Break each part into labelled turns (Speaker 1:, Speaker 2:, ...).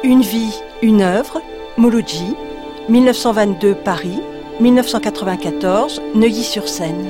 Speaker 1: Une vie, une œuvre, Mouloudji, 1922 Paris, 1994 Neuilly-sur-Seine.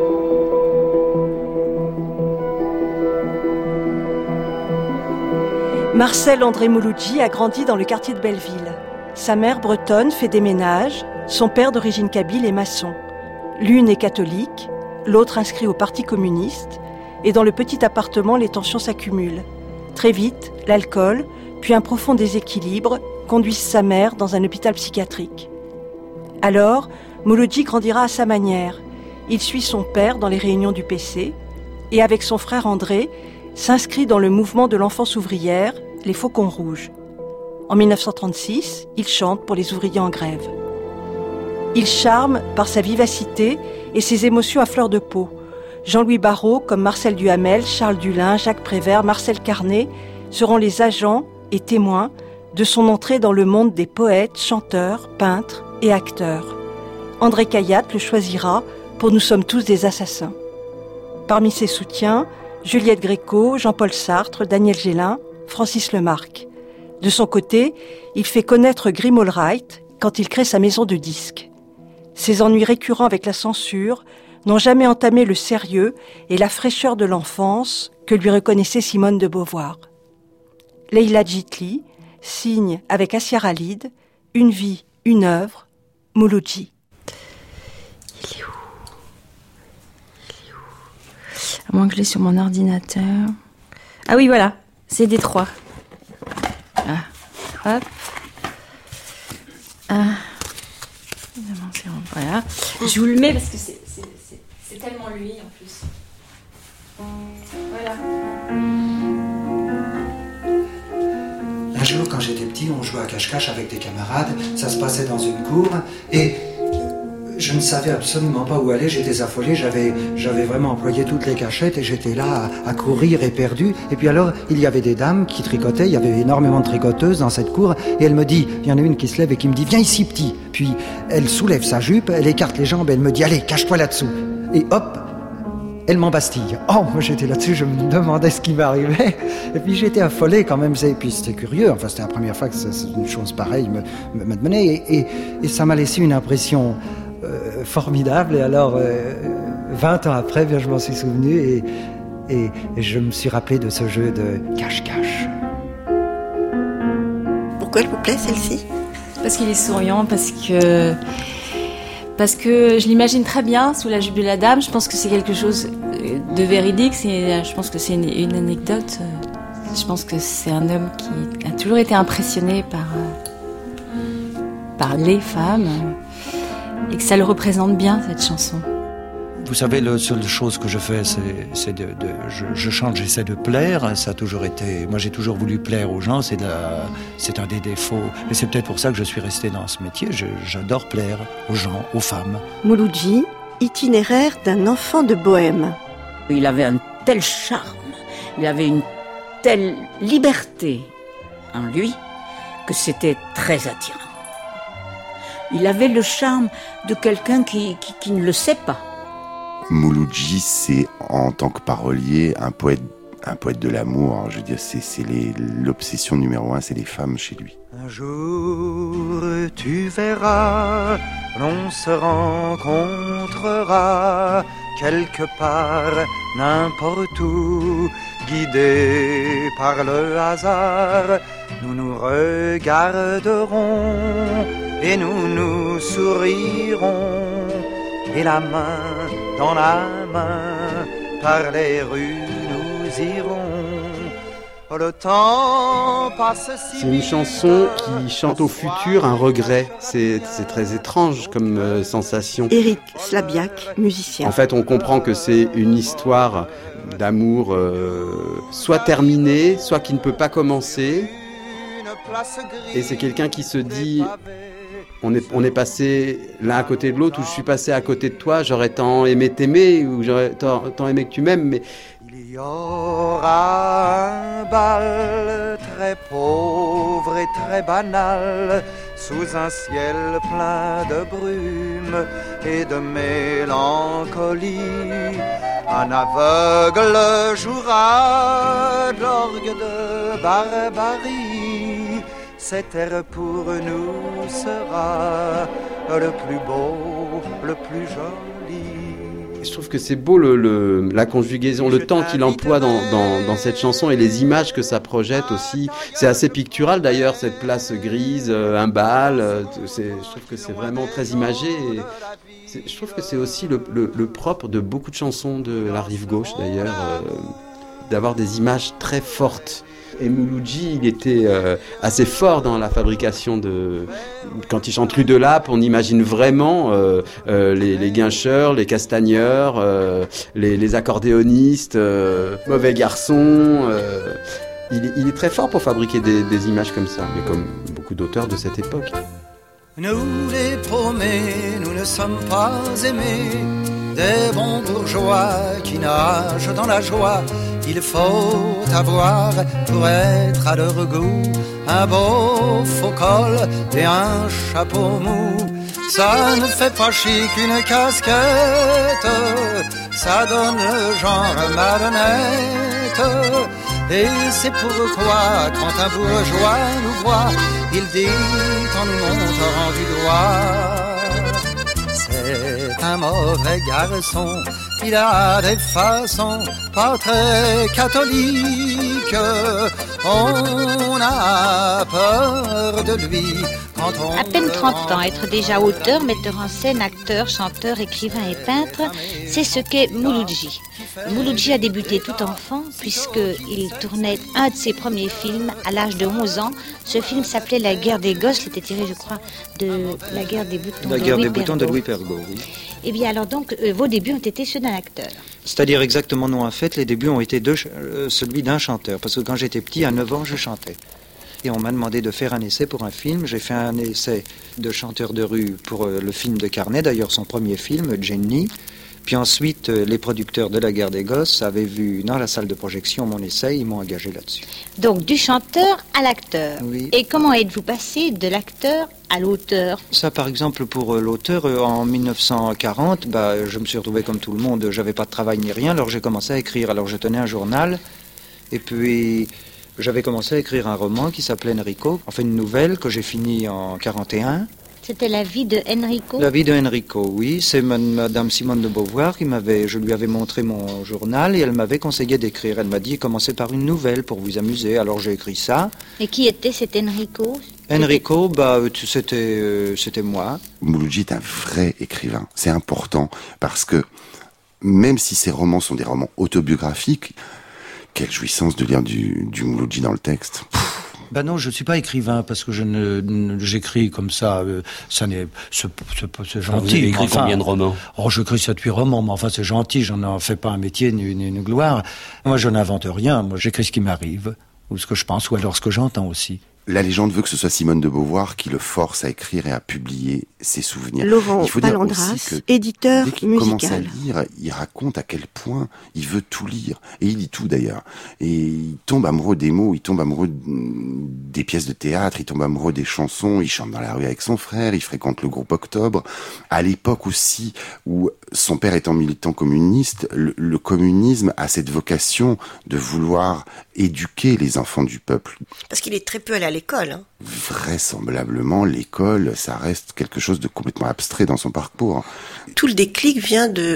Speaker 1: Marcel André Mouloudji a grandi dans le quartier de Belleville. Sa mère bretonne fait des ménages, son père d'origine kabyle est maçon. L'une est catholique, l'autre inscrit au Parti communiste, et dans le petit appartement, les tensions s'accumulent. Très vite, l'alcool, puis un profond déséquilibre, conduisent sa mère dans un hôpital psychiatrique. Alors, Mouloudji grandira à sa manière. Il suit son père dans les réunions du PC, et avec son frère André, s'inscrit dans le mouvement de l'enfance ouvrière, les Faucons Rouges. En 1936, il chante pour les ouvriers en grève. Il charme par sa vivacité et ses émotions à fleur de peau. Jean-Louis Barrault, comme Marcel Duhamel, Charles Dulin, Jacques Prévert, Marcel Carnet seront les agents et témoins de son entrée dans le monde des poètes, chanteurs, peintres et acteurs. André Cayatte le choisira pour Nous sommes tous des assassins. Parmi ses soutiens, Juliette Gréco, Jean-Paul Sartre, Daniel Gélin, Francis Lemarque. De son côté, il fait connaître Grim Allwright quand il crée sa maison de disques. Ses ennuis récurrents avec la censure n'ont jamais entamé le sérieux et la fraîcheur de l'enfance que lui reconnaissait Simone de Beauvoir. Leïla Djitli signe avec Assia Khalid Une vie, une œuvre, Mouloudji.
Speaker 2: Il est où ? À moins que je l'ai sur mon ordinateur. Ah oui, voilà, c'est Détroit. Ah, hop. Ah. Voilà. Je vous le mets parce que c'est tellement lui en plus. Voilà.
Speaker 3: Un jour, quand j'étais petit, on jouait à cache-cache avec des camarades. Ça se passait dans une cour et je ne savais absolument pas où aller. J'étais affolé. J'avais vraiment employé toutes les cachettes et j'étais là à courir éperdu. Et puis alors, il y avait des dames qui tricotaient. Il y avait énormément de tricoteuses dans cette cour. Et elle me dit, il y en a une qui se lève et qui me dit, viens ici petit. Puis elle soulève sa jupe, elle écarte les jambes et elle me dit, allez, cache-toi là-dessous. Et hop, elle m'embastille. Oh, moi j'étais là-dessus, je me demandais ce qui m'arrivait. Et puis j'étais affolé quand même. Et puis c'était curieux. Enfin, c'était la première fois que une chose pareille me devenait. Et ça m'a laissé une impression formidable. Et alors, 20 ans après, bien, je m'en suis souvenu et je me suis rappelé de ce jeu de cache-cache.
Speaker 4: Pourquoi elle vous plaît, celle-ci ?
Speaker 2: Parce qu'il est souriant, parce que je l'imagine très bien sous la jupe de la dame. Je pense que c'est quelque chose de véridique. Je pense que c'est une anecdote. Je pense que c'est un homme qui a toujours été impressionné par les femmes et que ça le représente bien, cette chanson.
Speaker 5: Vous savez, la seule chose que je fais, je chante, j'essaie de plaire. Ça a toujours été, moi j'ai toujours voulu plaire aux gens, c'est un des défauts. Mais c'est peut-être pour ça que je suis resté dans ce métier. J'adore plaire aux gens, aux femmes.
Speaker 4: Mouloudji, itinéraire d'un enfant de bohème.
Speaker 6: Il avait un tel charme, il avait une telle liberté en lui que c'était très attirant. Il avait le charme de quelqu'un qui ne le sait pas.
Speaker 7: Mouloudji, c'est en tant que parolier un poète de l'amour. Alors, je veux dire, c'est l'obsession numéro 1, c'est les femmes chez lui.
Speaker 8: Un jour, tu verras, l'on se rencontrera quelque part, n'importe où, guidés par le hasard. Nous nous regarderons et nous nous sourirons. Et la main dans la main, par les rues nous irons. Oh, le temps passe si
Speaker 9: C'est une chanson qui chante au futur un regret. C'est très étrange comme sensation.
Speaker 4: Éric Slabiak, musicien.
Speaker 9: En fait, on comprend que c'est une histoire d'amour soit terminée, soit qui ne peut pas commencer. Et c'est quelqu'un qui se dit... On est passé l'un à côté de l'autre, ou je suis passé à côté de toi, j'aurais tant aimé t'aimer, ou j'aurais tant aimé que tu m'aimes, mais...
Speaker 8: Il y aura un bal très pauvre et très banal, sous un ciel plein de brume et de mélancolie. Un aveugle jouera de l'orgue de barbarie. cette ère pour nous sera le plus beau, le plus joli.
Speaker 9: Je trouve que c'est beau la conjugaison, le temps qu'il emploie dans cette chanson et les images que ça projette aussi. C'est assez pictural d'ailleurs, cette place grise, un bal. Je trouve que c'est vraiment très imagé. Et je trouve que c'est aussi le propre de beaucoup de chansons de la rive gauche d'ailleurs, d'avoir des images très fortes. Et Mouloudji, il était assez fort dans la fabrication de... Quand il chante Rue de Lappe, on imagine vraiment les guincheurs, les castagneurs, les accordéonistes, mauvais garçons. Il est très fort pour fabriquer des images comme ça, mais comme beaucoup d'auteurs de cette époque.
Speaker 8: Nous les paumés, nous ne sommes pas aimés, des bons bourgeois qui nagent dans la joie. Il faut avoir pour être à leur goût un beau faux col et un chapeau mou. Ça ne fait pas chic une casquette, ça donne le genre marionnette. Et c'est pourquoi quand un bourgeois nous voit, il dit on nous montrant du doigt. C'est un mauvais garçon, il a des façons pas très catholiques. On a peur de lui quand on...
Speaker 10: À peine 30 ans, être déjà auteur, metteur en scène, acteur, chanteur, écrivain et peintre, c'est ce qu'est Mouloudji. Mouloudji a débuté tout enfant puisqu'il tournait un de ses premiers films à l'âge de 11 ans. Ce film s'appelait La guerre des gosses, il était tiré je crois de La guerre des boutons,
Speaker 5: de Louis Pergaud, oui.
Speaker 10: Eh bien alors donc vos débuts ont été ceux d'un acteur.
Speaker 5: C'est-à-dire exactement non en fait, les débuts ont été celui d'un chanteur. Parce que quand j'étais petit, à 9 ans, je chantais. Et on m'a demandé de faire un essai pour un film. J'ai fait un essai de chanteur de rue pour le film de Carnet, d'ailleurs son premier film, Jenny. Puis ensuite, les producteurs de La guerre des gosses avaient vu dans la salle de projection mon essai, ils m'ont engagé là-dessus.
Speaker 10: Donc du chanteur à l'acteur.
Speaker 5: Oui.
Speaker 10: Et comment êtes-vous passé de l'acteur à l'auteur?
Speaker 5: Ça, par exemple, pour l'auteur, en 1940, je me suis retrouvé comme tout le monde, j'avais pas de travail ni rien, alors j'ai commencé à écrire. Alors je tenais un journal, et puis j'avais commencé à écrire un roman qui s'appelait Enrico, enfin une nouvelle que j'ai finie en 41.
Speaker 10: C'était la vie de Enrico?
Speaker 5: La vie de Enrico, oui. C'est Madame Simone de Beauvoir je lui avais montré mon journal et elle m'avait conseillé d'écrire. Elle m'a dit, commencez par une nouvelle pour vous amuser. Alors j'ai écrit ça.
Speaker 10: Et qui était cet Enrico?
Speaker 5: Enrico, c'était moi.
Speaker 7: Mouloudji est un vrai écrivain. C'est important parce que même si ces romans sont des romans autobiographiques, quelle jouissance de lire du Mouloudji dans le texte.
Speaker 5: Non, je ne suis pas écrivain parce que j'écris comme ça. Ça n'est, c'est gentil.
Speaker 11: Vous avez écrit combien de romans?
Speaker 5: J'écris 7-8 romans, mais enfin c'est gentil. J'en fais pas un métier ni une gloire. Moi, je n'invente rien. Moi, j'écris ce qui m'arrive ou ce que je pense ou alors ce que j'entends aussi.
Speaker 7: La légende veut que ce soit Simone de Beauvoir qui le force à écrire et à publier ses souvenirs.
Speaker 4: Laurent Palandras, éditeur
Speaker 7: dès qu'il
Speaker 4: musical.
Speaker 7: commence à lire, il raconte à quel point il veut tout lire. Et il lit tout d'ailleurs. Et il tombe amoureux des mots, il tombe amoureux des pièces de théâtre, il tombe amoureux des chansons, il chante dans la rue avec son frère, il fréquente le groupe Octobre. À l'époque aussi où son père étant militant communiste, le communisme a cette vocation de vouloir éduquer les enfants du peuple.
Speaker 4: Parce qu'il est très peu allé à l'école. Hein.
Speaker 7: Vraisemblablement, l'école, ça reste quelque chose de complètement abstrait dans son parcours.
Speaker 4: Tout le déclic vient de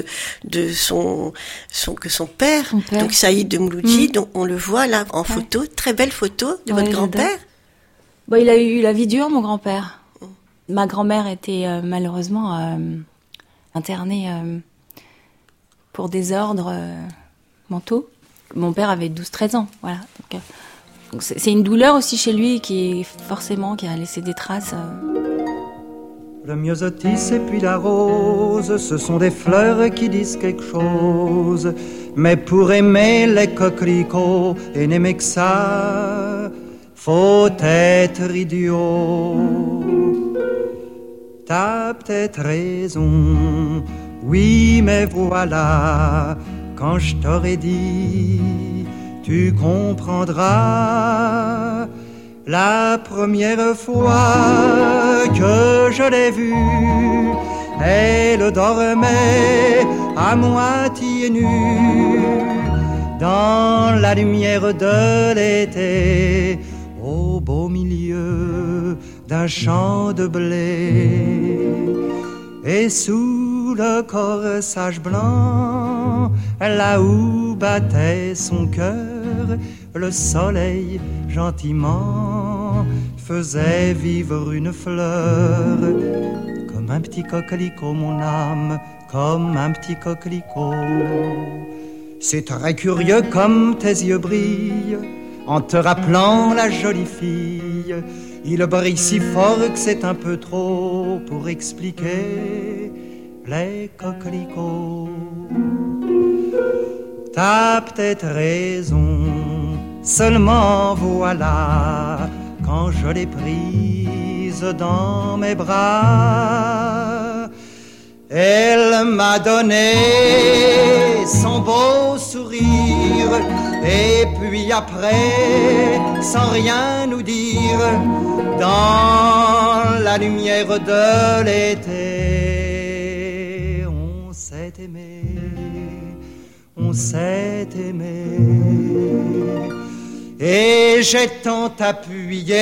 Speaker 4: son père, donc Saïd de Mouloudji, dont on le voit là en photo, très belle photo de votre grand-père.
Speaker 2: Il a eu la vie dure, mon grand-père. Ma grand-mère était malheureusement internée pour désordres mentaux. Mon père avait 12-13 ans, voilà. Donc c'est une douleur aussi chez lui qui a laissé des traces.
Speaker 8: Le myosotis et puis la rose, ce sont des fleurs qui disent quelque chose. Mais pour aimer les coquelicots et n'aimer que ça, faut être idiot. T'as peut-être raison, oui, mais voilà, quand je t'aurais dit, tu comprendras. La première fois que je l'ai vue, elle dormait à moitié nue dans la lumière de l'été au beau milieu d'un champ de blé. Et sous le corsage blanc, là où battait son cœur, le soleil gentiment faisait vivre une fleur. Comme un petit coquelicot, mon âme, comme un petit coquelicot. C'est très curieux comme tes yeux brillent en te rappelant la jolie fille. Il brille si fort que c'est un peu trop pour expliquer les coquelicots. T'as peut-être raison, seulement voilà, quand je l'ai prise dans mes bras, elle m'a donné son beau sourire, et puis après, sans rien nous dire, dans la lumière de l'été, on s'est aimé, on s'est aimé. Et j'ai tant appuyé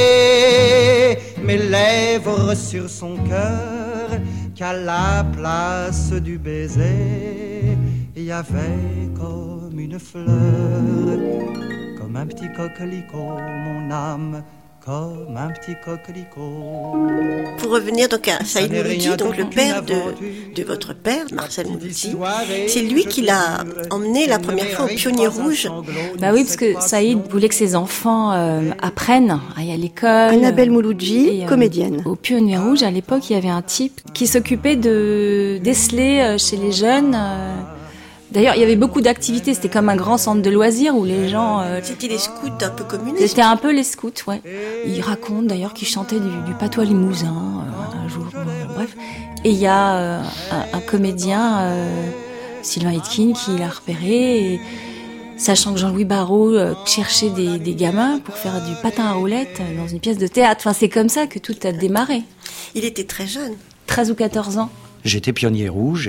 Speaker 8: mes lèvres sur son cœur qu'à la place du baiser, il y avait comme une fleur, comme un petit coquelicot, mon âme, comme un petit coquelicot.
Speaker 4: Pour revenir donc à Saïd Mouloudji, donc le père de votre père, Marcel Mouloudji, c'est lui qui l'a emmené la première fois au Pionnier Rouge.
Speaker 2: Bah oui, parce que Saïd voulait que ses enfants apprennent à aller à l'école.
Speaker 1: Annabelle Mouloudji, comédienne.
Speaker 2: Au Pionnier Rouge, à l'époque, il y avait un type qui s'occupait de déceler chez les jeunes. D'ailleurs, il y avait beaucoup d'activités. C'était comme un grand centre de loisirs où les gens...
Speaker 4: C'était les scouts un peu communistes.
Speaker 2: C'était un peu les scouts, ouais. Il raconte d'ailleurs qu'il chantait du patois limousin un jour. Bref. Et il y a un comédien, Sylvain Hitkin, qui l'a repéré. Et, sachant que Jean-Louis Barrault cherchait des gamins pour faire du patin à roulettes dans une pièce de théâtre. Enfin, c'est comme ça que tout a démarré.
Speaker 4: Il était très jeune.
Speaker 2: 13 ou 14 ans.
Speaker 5: J'étais pionnier rouge,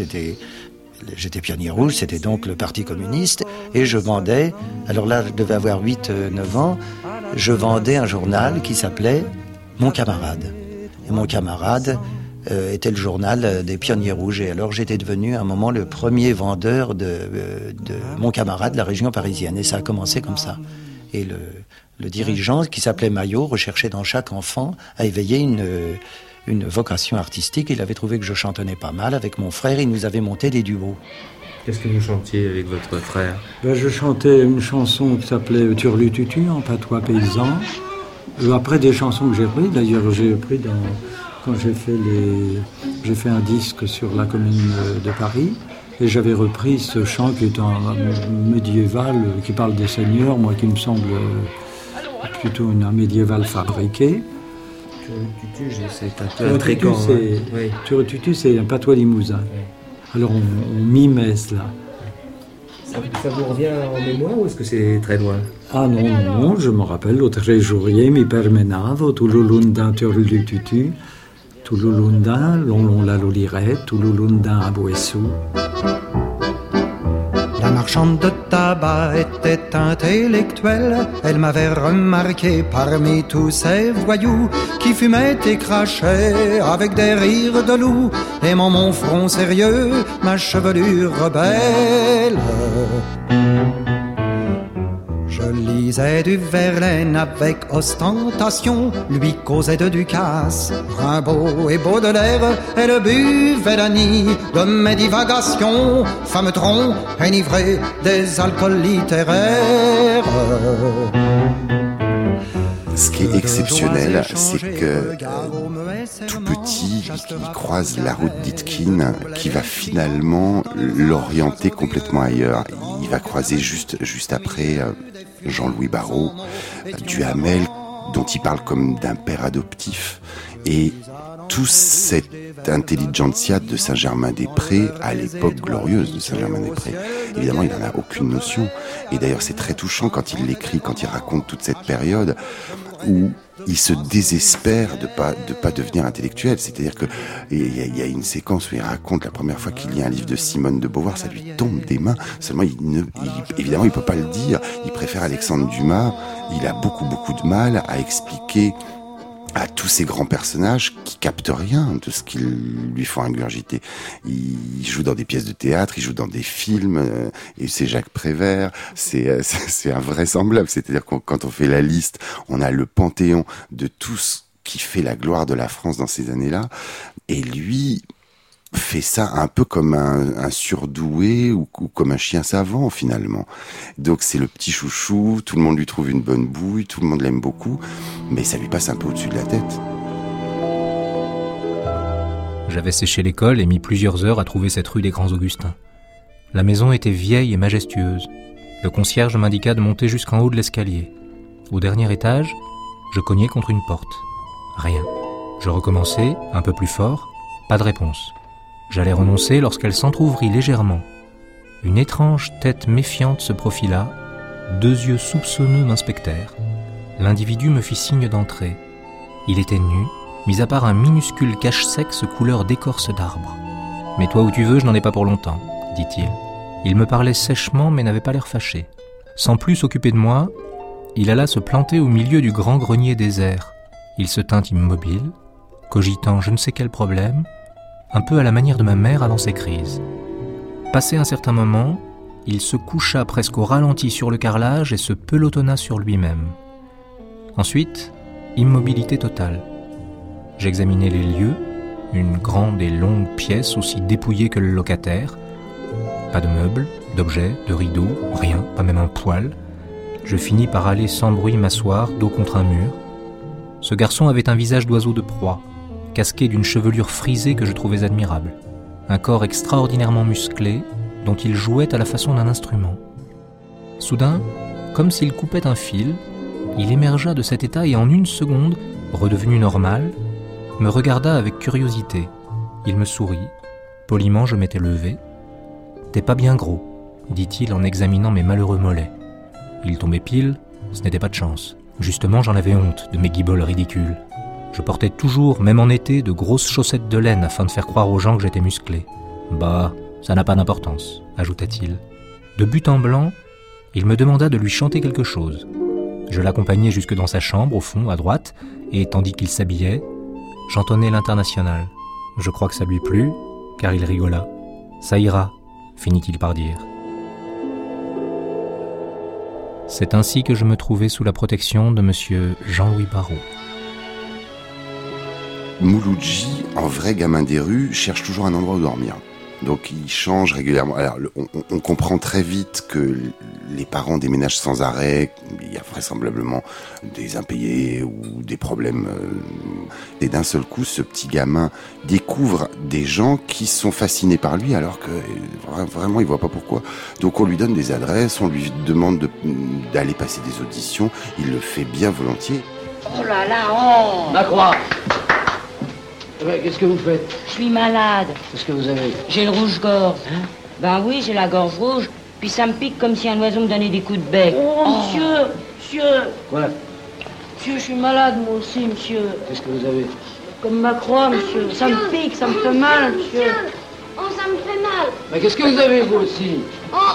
Speaker 5: J'étais pionnier rouge, c'était donc le Parti communiste, et je vendais, alors là je devais avoir 8-9 ans, je vendais un journal qui s'appelait Mon Camarade. Et Mon Camarade était le journal des pionniers rouges, et alors j'étais devenu à un moment le premier vendeur de Mon Camarade, la région parisienne, et ça a commencé comme ça. Et le dirigeant, qui s'appelait Maillot, recherchait dans chaque enfant à éveiller une vocation artistique. Il avait trouvé que je chantonnais pas mal. Avec mon frère, il nous avait monté des duos.
Speaker 11: Qu'est-ce que vous chantiez avec votre frère ?
Speaker 12: Je chantais une chanson qui s'appelait Turlututu en patois paysan. Après des chansons que j'ai prises, d'ailleurs j'ai pris quand j'ai fait un disque sur la commune de Paris, et j'avais repris ce chant qui est un médiéval, qui parle des seigneurs, moi qui me semble plutôt un médiéval fabriqué.
Speaker 11: Turlututu, c'est un peu intriguant.
Speaker 12: Turlututu, c'est un patois limousin. Alors on mimait cela.
Speaker 11: Ça vous revient en mémoire ou est-ce que c'est très loin ?
Speaker 12: Ah non, je me rappelle, l'autre jour, mi permenavo, tululundan turlututu, tululundan, long la lolirette, tululundan aboessou.
Speaker 8: La marchande de tabac était intellectuelle. Elle m'avait remarqué parmi tous ces voyous qui fumaient et crachaient avec des rires de loup, aimant mon front sérieux, ma chevelure rebelle. Je lisais du Verlaine avec ostentation, lui causait de Ducasse, Rimbaud et Baudelaire. Elle buvait la nuit de mes divagations, femme tronc enivrée des alcools littéraires.
Speaker 7: Ce qui est exceptionnel, c'est que tout petit, il croise la route d'Hitkin qui va finalement l'orienter complètement ailleurs. Il va croiser juste après Jean-Louis Barrault, Duhamel, dont il parle comme d'un père adoptif. Et toute cette intelligentsia de Saint-Germain-des-Prés à l'époque glorieuse de Saint-Germain-des-Prés. Évidemment, il n'en a aucune notion. Et d'ailleurs, c'est très touchant quand il l'écrit, quand il raconte toute cette période où il se désespère de pas devenir intellectuel. C'est-à-dire que il y a une séquence où il raconte la première fois qu'il lit un livre de Simone de Beauvoir, ça lui tombe des mains. Seulement, évidemment, il peut pas le dire. Il préfère Alexandre Dumas. Il a beaucoup de mal à expliquer à tous ces grands personnages qui captent rien de ce qu'ils lui font ingurgiter. Il joue dans des pièces de théâtre, il joue dans des films, et c'est Jacques Prévert, c'est invraisemblable. C'est-à-dire que quand on fait la liste, on a le panthéon de tout ce qui fait la gloire de la France dans ces années-là, et lui fait ça un peu comme un surdoué ou comme un chien savant finalement. Donc c'est le petit chouchou, tout le monde lui trouve une bonne bouille, tout le monde l'aime beaucoup, mais ça lui passe un peu au-dessus de la tête.
Speaker 13: J'avais séché l'école et mis plusieurs heures à trouver cette rue des Grands Augustins. La maison était vieille et majestueuse. Le concierge m'indiqua de monter jusqu'en haut de l'escalier. Au dernier étage, je cognai contre une porte. Rien. Je recommençai, un peu plus fort, pas de réponse. J'allais renoncer lorsqu'elle s'entr'ouvrit légèrement. Une étrange tête méfiante se profila, 2 yeux soupçonneux m'inspectèrent. L'individu me fit signe d'entrer. Il était nu, mis à part un minuscule cache-sexe couleur d'écorce d'arbre. « Mets-toi où tu veux, je n'en ai pas pour longtemps », dit-il. Il me parlait sèchement mais n'avait pas l'air fâché. Sans plus s'occuper de moi, il alla se planter au milieu du grand grenier désert. Il se tint immobile, cogitant je ne sais quel problème, un peu à la manière de ma mère avant ses crises. Passé un certain moment, il se coucha presque au ralenti sur le carrelage et se pelotonna sur lui-même. Ensuite, immobilité totale. J'examinai les lieux, une grande et longue pièce aussi dépouillée que le locataire. Pas de meubles, d'objets, de rideaux, rien, pas même un poêle. Je finis par aller sans bruit m'asseoir, dos contre un mur. Ce garçon avait un visage d'oiseau de proie, casqué d'une chevelure frisée que je trouvais admirable. Un corps extraordinairement musclé, dont il jouait à la façon d'un instrument. Soudain, comme s'il coupait un fil, il émergea de cet état et en une seconde, redevenu normal, me regarda avec curiosité. Il me sourit. Poliment, je m'étais levé. « T'es pas bien gros », dit-il en examinant mes malheureux mollets. Il tombait pile, ce n'était pas de chance. Justement, j'en avais honte de mes guiboles ridicules. Je portais toujours, même en été, de grosses chaussettes de laine afin de faire croire aux gens que j'étais musclé. « Bah, ça n'a pas d'importance », ajouta-t-il. De but en blanc, il me demanda de lui chanter quelque chose. Je l'accompagnai jusque dans sa chambre, au fond, à droite, et tandis qu'il s'habillait, j'entonnai l'Internationale. Je crois que ça lui plut, car il rigola. « Ça ira », finit-il par dire. C'est ainsi que je me trouvais sous la protection de monsieur Jean-Louis Barrault.
Speaker 7: Mouloudji, en vrai gamin des rues, cherche toujours un endroit où dormir. Donc il change régulièrement. Alors on comprend très vite que les parents déménagent sans arrêt. Il y a vraisemblablement des impayés ou des problèmes. Et d'un seul coup, ce petit gamin découvre des gens qui sont fascinés par lui alors que vraiment il voit pas pourquoi. Donc on lui donne des adresses, on lui demande d'aller passer des auditions. Il le fait bien volontiers.
Speaker 14: Oh là là, oh
Speaker 11: Macroix. Qu'est-ce que vous faites?
Speaker 14: Je suis malade.
Speaker 11: Qu'est-ce que vous avez?
Speaker 14: J'ai le rouge-gorge.
Speaker 11: Hein?
Speaker 14: Ben oui, j'ai la gorge rouge, puis ça me pique comme si un oiseau me donnait des coups de bec.
Speaker 11: Oh,
Speaker 14: monsieur.
Speaker 11: Quoi?
Speaker 14: Monsieur, je suis malade moi aussi, monsieur.
Speaker 11: Qu'est-ce que vous avez?
Speaker 14: Comme ma croix, monsieur. Ça me pique, ça me fait mal, monsieur.
Speaker 15: Oh, ça me fait mal.
Speaker 11: Mais qu'est-ce que vous avez, vous aussi?
Speaker 15: Oh.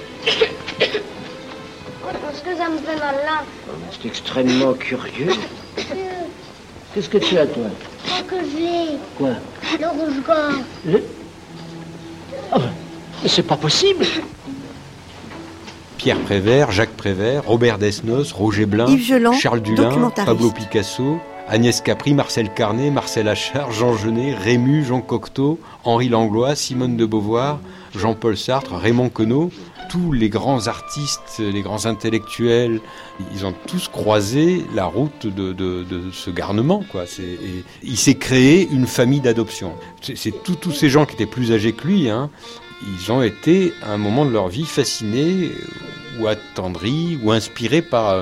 Speaker 15: Parce que ça me fait mal là.
Speaker 11: C'est extrêmement curieux. Qu'est-ce que tu as, toi?
Speaker 15: Je crois que je l'ai.
Speaker 11: Quoi?
Speaker 15: Le rouge-gorge.
Speaker 11: Ah ben, c'est pas possible.
Speaker 16: Pierre Prévert, Jacques Prévert, Robert Desnos, Roger Blin,
Speaker 4: Yves Geland,
Speaker 16: Charles Dulin, Pablo Picasso, Agnès Capri, Marcel Carnet, Marcel Achard, Jean Genet, Rému, Jean Cocteau, Henri Langlois, Simone de Beauvoir, Jean-Paul Sartre, Raymond Queneau, tous les grands artistes, les grands intellectuels, ils ont tous croisé la route de ce garnement, quoi. Il s'est créé une famille d'adoption. C'est tous ces gens qui étaient plus âgés que lui, hein. Ils ont été, à un moment de leur vie, fascinés ou attendris ou inspirés par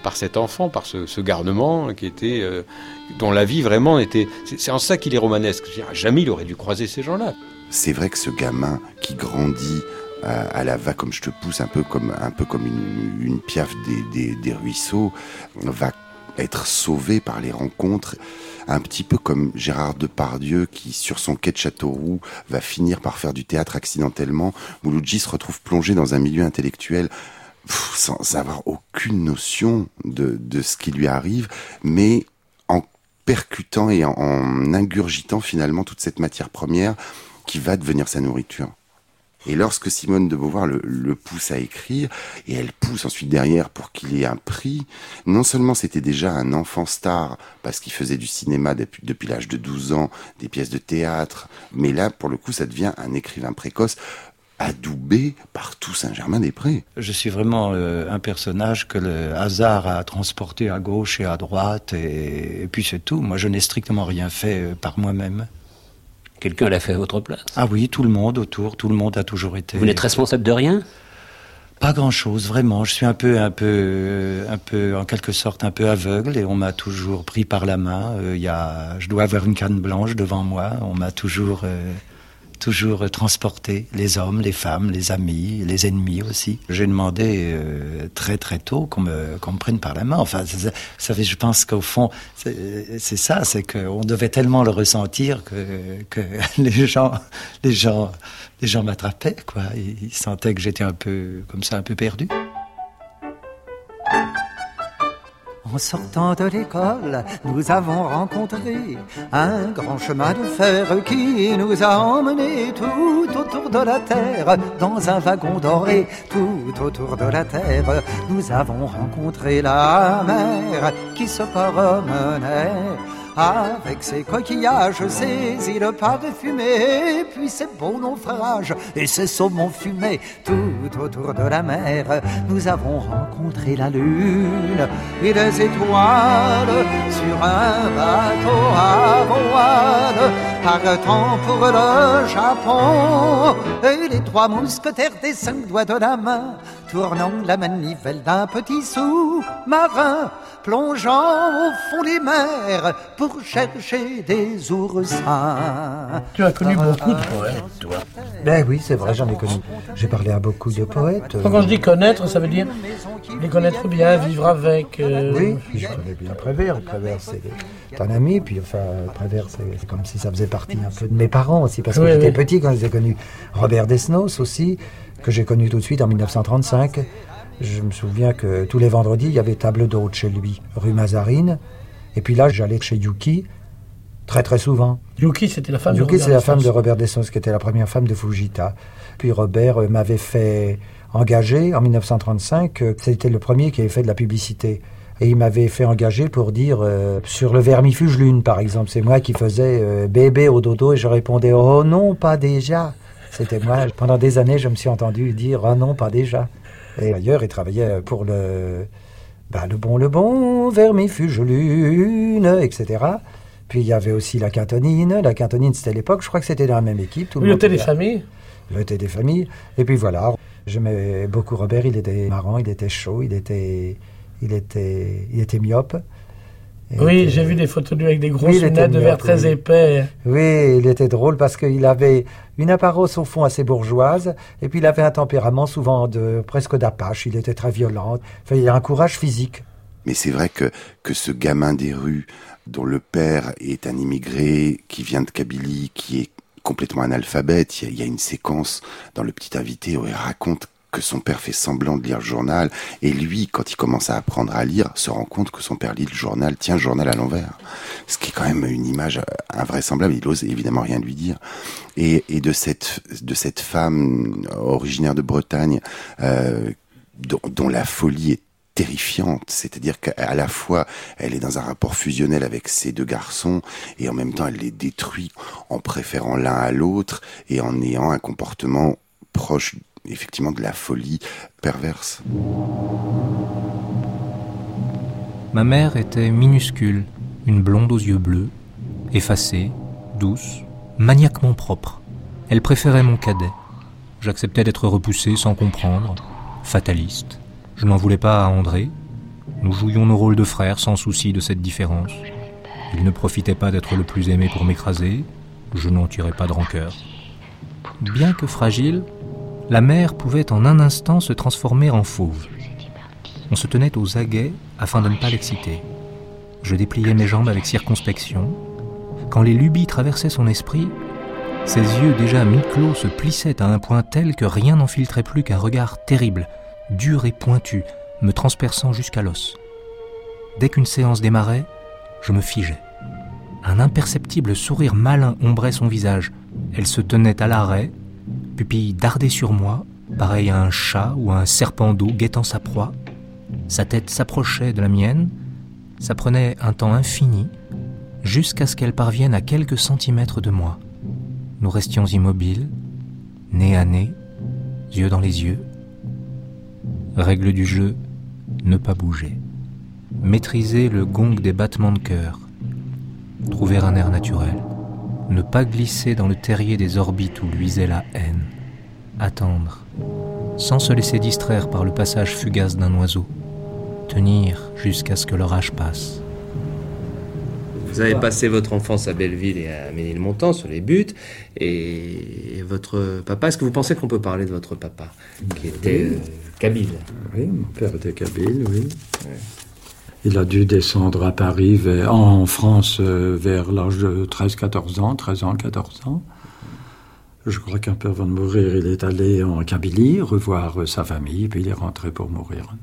Speaker 16: par cet enfant, par ce garnement qui était, dont la vie vraiment était... C'est en ça qu'il est romanesque. Jamais il aurait dû croiser ces gens-là.
Speaker 7: C'est vrai que ce gamin qui grandit à la va comme je te pousse, un peu comme une piaffe des ruisseaux, va être sauvé par les rencontres, un petit peu comme Gérard Depardieu qui, sur son quai de Châteauroux, va finir par faire du théâtre accidentellement. Mouloudji se retrouve plongé dans un milieu intellectuel sans avoir aucune notion de ce qui lui arrive, mais en percutant et en ingurgitant finalement toute cette matière première qui va devenir sa nourriture. Et lorsque Simone de Beauvoir le pousse à écrire, et elle pousse ensuite derrière pour qu'il ait un prix, non seulement c'était déjà un enfant star, parce qu'il faisait du cinéma depuis l'âge de 12 ans, des pièces de théâtre, mais là, pour le coup, ça devient un écrivain précoce, adoubé par tout Saint-Germain-des-Prés.
Speaker 5: Je suis vraiment un personnage que le hasard a transporté à gauche et à droite, et puis c'est tout. Moi, je n'ai strictement rien fait par moi-même.
Speaker 17: Quelqu'un l'a fait à votre place?
Speaker 5: Ah oui, tout le monde autour, tout le monde a toujours été...
Speaker 17: Vous n'êtes responsable de rien?
Speaker 5: Pas grand-chose, vraiment. Je suis un peu, en quelque sorte, un peu aveugle, et on m'a toujours pris par la main. Je dois avoir une canne blanche devant moi. On m'a toujours transporté, les hommes, les femmes, les amis, les ennemis aussi. J'ai demandé très très tôt qu'on me prenne par la main. Enfin, vous savez, je pense qu'au fond, c'est ça, c'est qu'on devait tellement le ressentir que les gens m'attrapaient, quoi. Ils sentaient que j'étais un peu comme ça, un peu perdu.
Speaker 18: En sortant de l'école, nous avons rencontré un grand chemin de fer qui nous a emmenés tout autour de la terre, dans un wagon doré, tout autour de la terre. Nous avons rencontré la mer qui se promenait avec ses coquillages, ses îles parfumées, puis ses beaux naufrages et ses saumons fumés. Tout autour de la mer, nous avons rencontré la lune et les étoiles sur un bateau à voile, partant pour le Japon. Et les 3 mousquetaires des 5 doigts de la main, tournant la manivelle d'un petit sous-marin, plongeant au fond des mers pour chercher des oursins.
Speaker 19: Tu as connu beaucoup de poètes, toi.
Speaker 12: Ben oui, c'est vrai, j'en ai connu. J'ai parlé à beaucoup de poètes.
Speaker 19: Quand je dis connaître, ça veut dire les connaître bien, vivre avec.
Speaker 12: Oui, je connais bien Prévert. Prévert, c'est un ami, puis enfin, Prévert, c'est comme si ça faisait partie un peu de mes parents aussi, parce que j'étais petit quand je les ai connus. Robert Desnos aussi, que j'ai connu tout de suite en 1935. Je me souviens que tous les vendredis, il y avait table d'hôte chez lui, rue Mazarine. Et puis là, j'allais chez Yuki, très très souvent.
Speaker 19: Yuki, c'était la femme
Speaker 12: Yuki, c'est la femme de Robert Desnos, qui était la première femme de Fujita. Puis Robert m'avait fait engager en 1935. C'était le premier qui avait fait de la publicité. Et il m'avait fait engager pour dire sur le vermifuge lune, par exemple. C'est moi qui faisais bébé au dodo et je répondais « Oh non, pas déjà ». C'était moi. Pendant des années, je me suis entendu dire « Oh non, pas déjà ». Et d'ailleurs, il travaillait pour le bon, vermifuge lune, etc. Puis il y avait aussi la Cantonine. La Cantonine, c'était l'époque, je crois que c'était dans la même équipe. Tout
Speaker 19: le thé des familles.
Speaker 12: Le thé des familles. Et puis voilà, j'aimais beaucoup Robert, il était marrant, il était chaud, il était myope.
Speaker 19: Oui, j'ai vu des photos de lui avec des grosses lunettes de verre très épais.
Speaker 12: Oui, il était drôle parce qu'il avait une apparence au fond assez bourgeoise et puis il avait un tempérament souvent presque d'apache. Il était très violent. Enfin, il a un courage physique.
Speaker 7: Mais c'est vrai que ce gamin des rues, dont le père est un immigré qui vient de Kabylie, qui est complètement analphabète, il y a une séquence dans Le Petit Invité où il raconte que son père fait semblant de lire le journal, et lui, quand il commence à apprendre à lire, se rend compte que son père lit le journal, tient le journal à l'envers. Ce qui est quand même une image invraisemblable, il ose évidemment rien lui dire. Et de cette femme originaire de Bretagne, dont la folie est terrifiante, c'est-à-dire qu'à la fois elle est dans un rapport fusionnel avec ces 2 garçons et en même temps elle les détruit en préférant l'un à l'autre et en ayant un comportement proche effectivement de la folie perverse.
Speaker 13: Ma mère était minuscule, une blonde aux yeux bleus, effacée, douce, maniaquement propre. Elle préférait mon cadet. J'acceptais d'être repoussé sans comprendre, fataliste. Je n'en voulais pas à André. Nous jouions nos rôles de frères sans souci de cette différence. Il ne profitait pas d'être le plus aimé pour m'écraser, je n'en tirais pas de rancœur. Bien que fragile, la mère pouvait en un instant se transformer en fauve. On se tenait aux aguets afin de ne pas l'exciter. Je dépliais mes jambes avec circonspection. Quand les lubies traversaient son esprit, ses yeux déjà mi-clos se plissaient à un point tel que rien n'en filtrait plus qu'un regard terrible, dur et pointu, me transperçant jusqu'à l'os. Dès qu'une séance démarrait, je me figeais. Un imperceptible sourire malin ombrait son visage. Elle se tenait à l'arrêt, pupille dardée sur moi, pareil à un chat ou à un serpent d'eau guettant sa proie. Sa tête s'approchait de la mienne, ça prenait un temps infini, jusqu'à ce qu'elle parvienne à quelques centimètres de moi. Nous restions immobiles, nez à nez, yeux dans les yeux. Règle du jeu, ne pas bouger. Maîtriser le gong des battements de cœur. Trouver un air naturel. Ne pas glisser dans le terrier des orbites où luisait la haine. Attendre, sans se laisser distraire par le passage fugace d'un oiseau. Tenir jusqu'à ce que l'orage passe.
Speaker 20: Vous avez passé votre enfance à Belleville et à Ménilmontant sur les buttes. Et votre papa, est-ce que vous pensez qu'on peut parler de votre papa, qui était kabyle?
Speaker 12: Oui, mon père était kabyle, oui. Ouais. Il a dû descendre à Paris, en France, vers l'âge de 13 ans. Je crois qu'un peu avant de mourir, il est allé en Kabylie revoir sa famille, puis il est rentré pour mourir.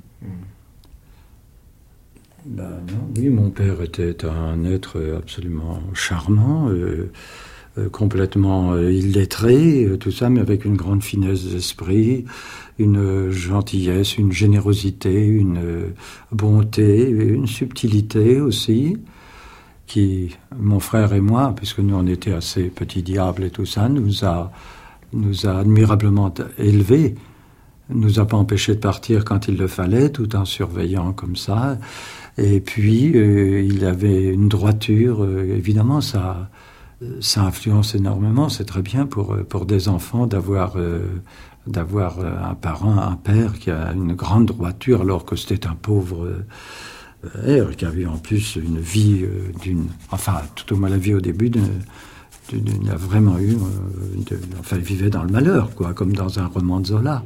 Speaker 12: Ben non, oui, mon père était un être absolument charmant, complètement illettré, tout ça, mais avec une grande finesse d'esprit, une gentillesse, une générosité, une bonté, une subtilité aussi, qui, mon frère et moi, puisque nous on était assez petits diables et tout ça, nous a admirablement élevés, nous a pas empêché de partir quand il le fallait, tout en surveillant comme ça. Et puis, il avait une droiture, évidemment, ça influence énormément. C'est très bien pour des enfants d'avoir un parent, un père qui a une grande droiture, alors que c'était un pauvre père qui avait en plus une vie tout au moins la vie au début, il a vraiment eu, il vivait dans le malheur, quoi, comme dans un roman de Zola.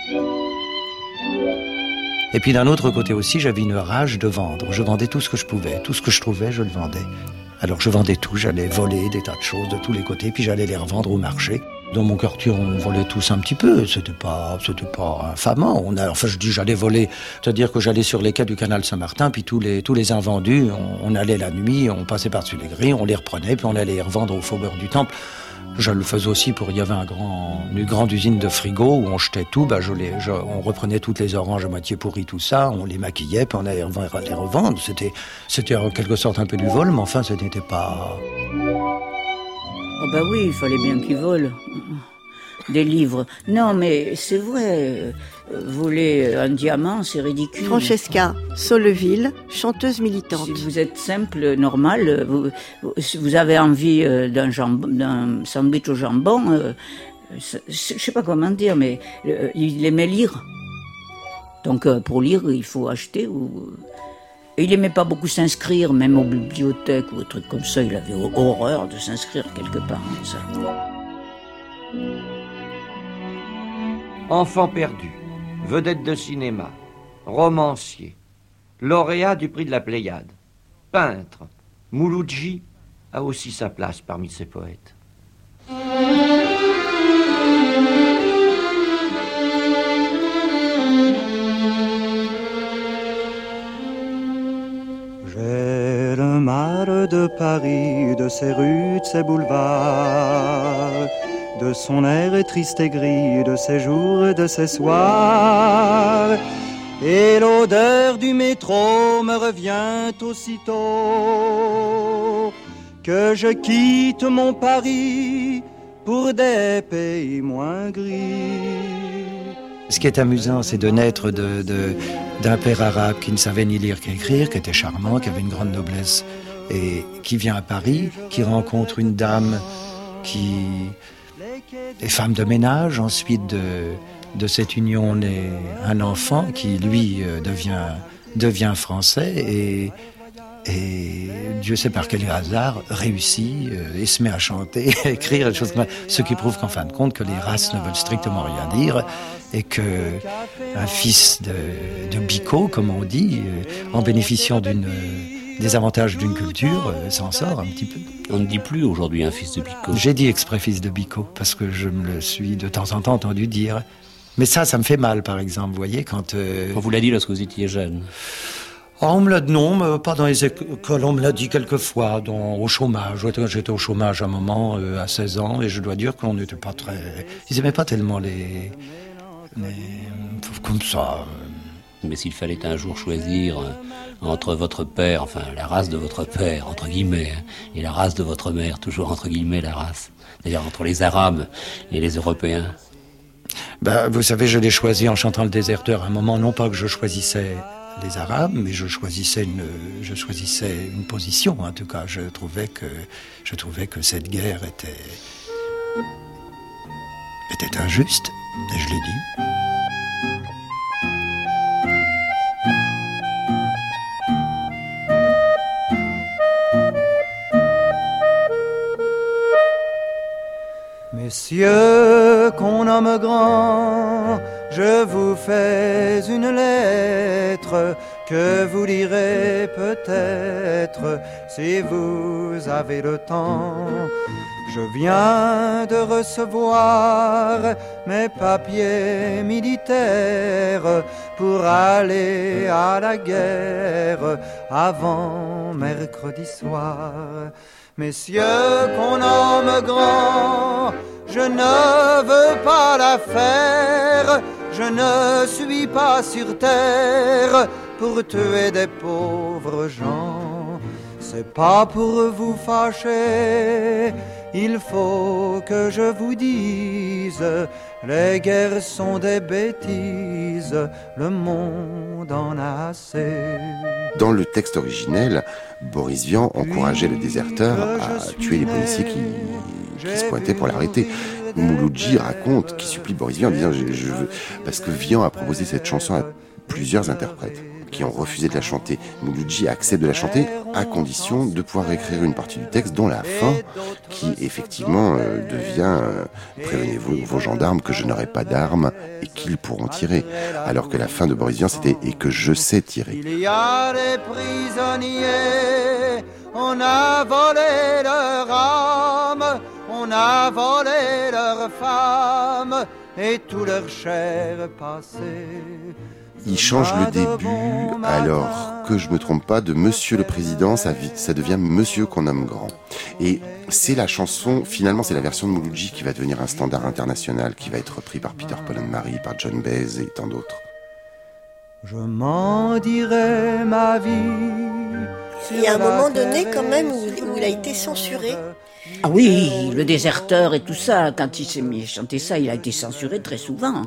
Speaker 5: Et puis d'un autre côté aussi, j'avais une rage de vendre. Je vendais tout ce que je pouvais. Tout ce que je trouvais, je le vendais. Alors je vendais tout, j'allais voler des tas de choses de tous les côtés, puis j'allais les revendre au marché. Dans mon quartier, on volait tous un petit peu. C'était pas infamant. J'allais voler. C'est-à-dire que j'allais sur les quais du canal Saint-Martin, puis tous les invendus, on allait la nuit, on passait par-dessus les grilles, on les reprenait, puis on allait les revendre au faubourg du Temple. Je le faisais aussi il y avait une grande usine de frigo où on jetait tout, on reprenait toutes les oranges à moitié pourries, tout ça, on les maquillait, puis on allait les revendre. C'était en quelque sorte un peu du vol, mais enfin, ce n'était pas...
Speaker 6: Oh bah oui, il fallait bien qu'ils volent. Des livres. Non, mais c'est vrai, voler un diamant, c'est ridicule.
Speaker 4: Francesca Solleville, chanteuse militante.
Speaker 6: Si vous êtes simple, normal, vous avez envie d'un sandwich au jambon, je sais pas comment dire, mais il aimait lire. Donc pour lire, il faut acheter ou... Et il aimait pas beaucoup s'inscrire, même aux bibliothèques ou aux trucs comme ça. Il avait horreur de s'inscrire quelque part. Ça.
Speaker 11: Enfant perdu, vedette de cinéma, romancier, lauréat du prix de la Pléiade, peintre, Mouloudji a aussi sa place parmi ses poètes.
Speaker 8: J'ai le mal de Paris, de ses rues, de ses boulevards, de son air triste et gris, de ses jours et de ses soirs. Et l'odeur du métro me revient aussitôt que je quitte mon Paris pour des pays moins gris.
Speaker 5: Ce qui est amusant, c'est de naître d'un père arabe qui ne savait ni lire qu'écrire, qui était charmant, qui avait une grande noblesse, et qui vient à Paris, qui rencontre une dame qui est femme de ménage. Ensuite, de cette union naît un enfant qui, lui, devient devient français et Dieu sait par quel hasard réussit et se met à chanter, à écrire, des choses comme ça. Ce qui prouve qu'en fin de compte que les races ne veulent strictement rien dire et que un fils de Bicot, comme on dit, en bénéficiant des avantages d'une culture, s'en sort un petit peu.
Speaker 17: On ne dit plus aujourd'hui un fils de Bicot.
Speaker 5: J'ai dit exprès fils de Bicot parce que je me le suis de temps en temps entendu dire. Mais ça me fait mal, par exemple, vous voyez, quand...
Speaker 17: On vous l'a dit lorsque vous étiez jeune.
Speaker 5: Oh, on me l'a dit, non, pas dans les écoles, on me l'a dit quelquefois, au chômage. J'étais au chômage à un moment, à 16 ans, et je dois dire qu'on n'était pas très... Ils aimaient pas tellement les... comme ça.
Speaker 17: Mais s'il fallait un jour choisir entre votre père, enfin la race de votre père, entre guillemets, et la race de votre mère, toujours entre guillemets la race, c'est-à-dire entre les Arabes et les Européens.
Speaker 5: Vous savez, je l'ai choisi en chantant le Déserteur. À un moment, non pas que je choisissais les Arabes, mais je choisissais une position. En tout cas, je trouvais que cette guerre était injuste, et je l'ai dit.
Speaker 8: Messieurs qu'on nomme grand, je vous fais une lettre que vous lirez peut-être si vous avez le temps. Je viens de recevoir mes papiers militaires pour aller à la guerre avant mercredi soir. Messieurs qu'on nomme grand, je ne veux pas la faire, je ne suis pas sur terre pour tuer des pauvres gens. C'est pas pour vous fâcher, il faut que je vous dise, les guerres sont des bêtises, le monde en a assez.
Speaker 7: Dans le texte originel, Boris Vian encourageait le déserteur à tuer les policiers qui se pointaient pour l'arrêter. Mouloudji raconte qu'il supplie Boris Vian en disant je veux, parce que Vian a proposé cette chanson à plusieurs interprètes qui ont refusé de la chanter. Mouloudji accepte de la chanter à condition de pouvoir écrire une partie du texte, dont la fin, qui effectivement devient prévenez-vous vos gendarmes que je n'aurai pas d'armes et qu'ils pourront tirer. Alors que la fin de Boris Vian c'était et que je sais tirer.
Speaker 8: Il y a des prisonniers, on a volé leur âme, on a volé leur femme et tout leur chair passé.
Speaker 7: Il change le début, alors que je me trompe pas, de Monsieur le Président, ça devient Monsieur qu'on nomme grand. Et c'est la chanson, finalement c'est la version de Mouloudji qui va devenir un standard international, qui va être repris par Peter Paul and Mary, par John Baez et tant d'autres.
Speaker 8: Je m'en dirai ma vie.
Speaker 4: Il y a un moment donné quand même où il a été censuré.
Speaker 6: Ah oui, le déserteur et tout ça, quand il s'est mis à chanter ça, il a été censuré très souvent.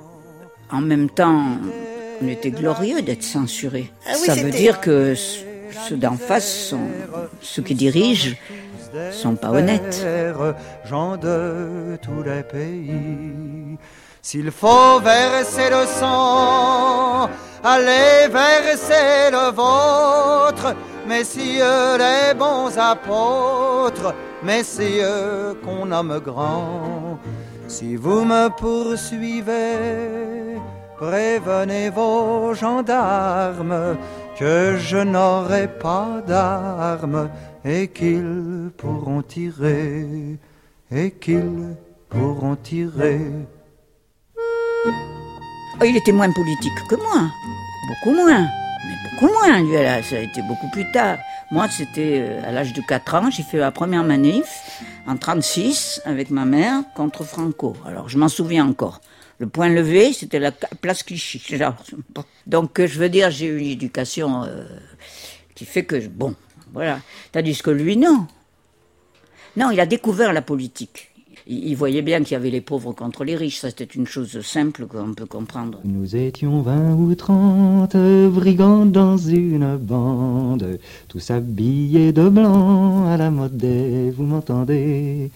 Speaker 6: En même temps, on était glorieux d'être censuré.
Speaker 4: Ah oui,
Speaker 6: ça veut dire que ceux d'en face, ceux qui dirigent, sont pas honnêtes.
Speaker 8: Gens de tous les pays. S'il faut verser le sang, allez verser le vôtre. Messieurs les bons apôtres, messieurs qu'on nomme grands. Si vous me poursuivez, prévenez vos gendarmes que je n'aurai pas d'armes et qu'ils pourront tirer, et qu'ils pourront tirer.
Speaker 6: Oh, il était moins politique que moi, beaucoup moins. Mais beaucoup moins, lui, là, ça a été beaucoup plus tard. Moi, c'était à l'âge de 4 ans, j'ai fait la première manif en 1936 avec ma mère contre Franco. Alors, je m'en souviens encore. Le point levé, c'était la place Clichy. Genre. Donc, je veux dire, j'ai eu une éducation qui fait que, bon, voilà. Tandis que lui, non. Non, il a découvert la politique. Il voyait bien qu'il y avait les pauvres contre les riches. Ça, c'était une chose simple qu'on peut comprendre.
Speaker 21: Nous étions 20 ou 30 brigands dans une bande, tous habillés de blanc à la mode des, vous m'entendez,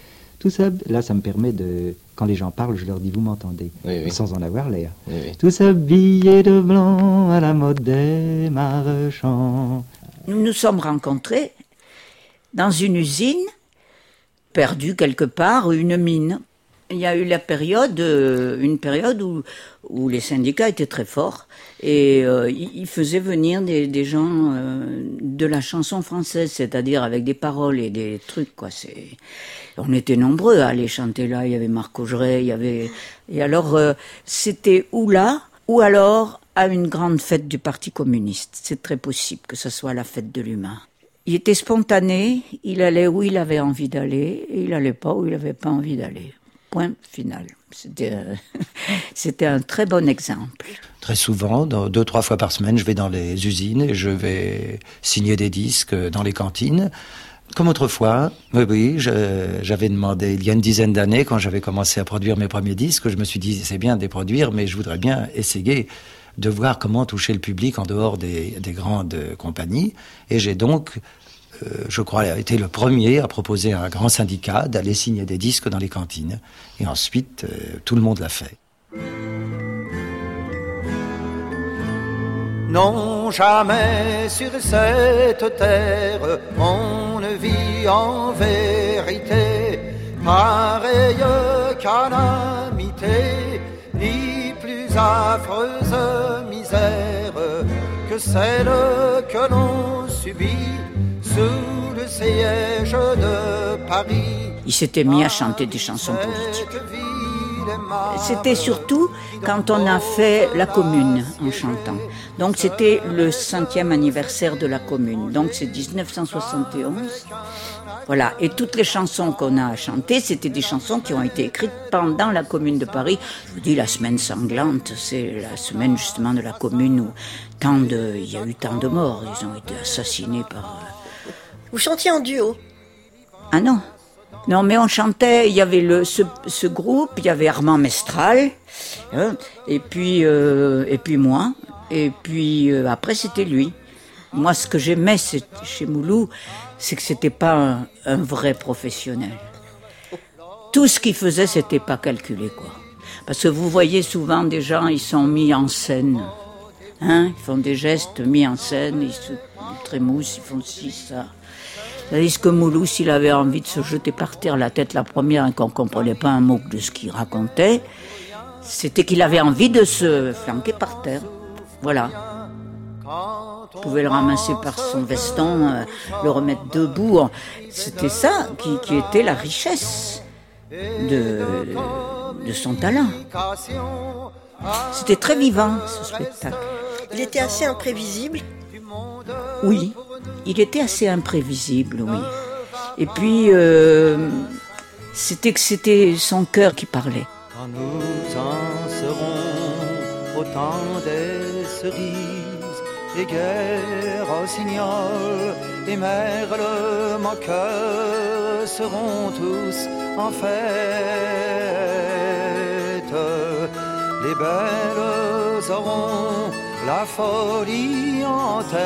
Speaker 21: Tout ça, là, ça me permet de... Quand les gens parlent, je leur dis, vous m'entendez, sans en avoir l'air. Tous habillés de blanc à la mode des marchands.
Speaker 6: Nous nous sommes rencontrés dans une usine, perdue quelque part, une mine. Il y a eu une période où les syndicats étaient très forts et ils faisaient venir des gens de la chanson française, c'est-à-dire avec des paroles et des trucs, quoi. On était nombreux à aller chanter là. Il y avait Marc Augeret, et alors c'était ou là ou alors à une grande fête du Parti communiste. C'est très possible que ce soit la fête de l'humain. Il était spontané, il allait où il avait envie d'aller et il allait pas où il avait pas envie d'aller. Point final. C'était un très bon exemple.
Speaker 5: Très souvent, 2-3 fois par semaine, je vais dans les usines et je vais signer des disques dans les cantines. Comme autrefois, oui, j'avais demandé, il y a une dizaine d'années, quand j'avais commencé à produire mes premiers disques, je me suis dit, c'est bien de les produire, mais je voudrais bien essayer de voir comment toucher le public en dehors des grandes compagnies. Et j'ai donc... je crois, été le premier à proposer à un grand syndicat d'aller signer des disques dans les cantines. Et ensuite, tout le monde l'a fait.
Speaker 18: Non, jamais sur cette terre on ne vit en vérité pareille calamité, ni plus affreuse misère que celle que l'on subit sous le siège de Paris.
Speaker 6: Il s'était mis à chanter des chansons politiques. C'était surtout quand on a fait la Commune en chantant. Donc c'était le 100e anniversaire de la Commune. Donc c'est 1971. Voilà. Et toutes les chansons qu'on a chantées, c'était des chansons qui ont été écrites pendant la Commune de Paris. Je vous dis, la semaine sanglante, c'est la semaine justement de la Commune où il y a eu tant de morts. Ils ont été assassinés par...
Speaker 4: Vous chantiez en duo?
Speaker 6: Ah non. Non, mais on chantait, il y avait ce groupe, il y avait Armand Mestral, et puis moi, et puis après c'était lui. Moi, ce que j'aimais chez Moulou, c'est que c'était pas un vrai professionnel. Tout ce qu'il faisait, c'était pas calculé, quoi. Parce que vous voyez souvent des gens, ils sont mis en scène. Ils font des gestes mis en scène, ils se trémoussent, ils font ci, ça. Tandis que Moulou, s'il avait envie de se jeter par terre la tête la première et qu'on ne comprenait pas un mot de ce qu'il racontait, c'était qu'il avait envie de se flanquer par terre. Voilà. Il pouvait le ramasser par son veston, le remettre debout. C'était ça qui était la richesse de son talent. C'était très vivant, ce spectacle.
Speaker 4: Il était assez imprévisible.
Speaker 6: Oui, il était assez imprévisible, oui. Et puis, c'était son cœur qui parlait.
Speaker 18: Quand nous en serons au temps des cerises, et guerre rossignol et merle moqueur seront tous en fête. Les belles auront la folie en tête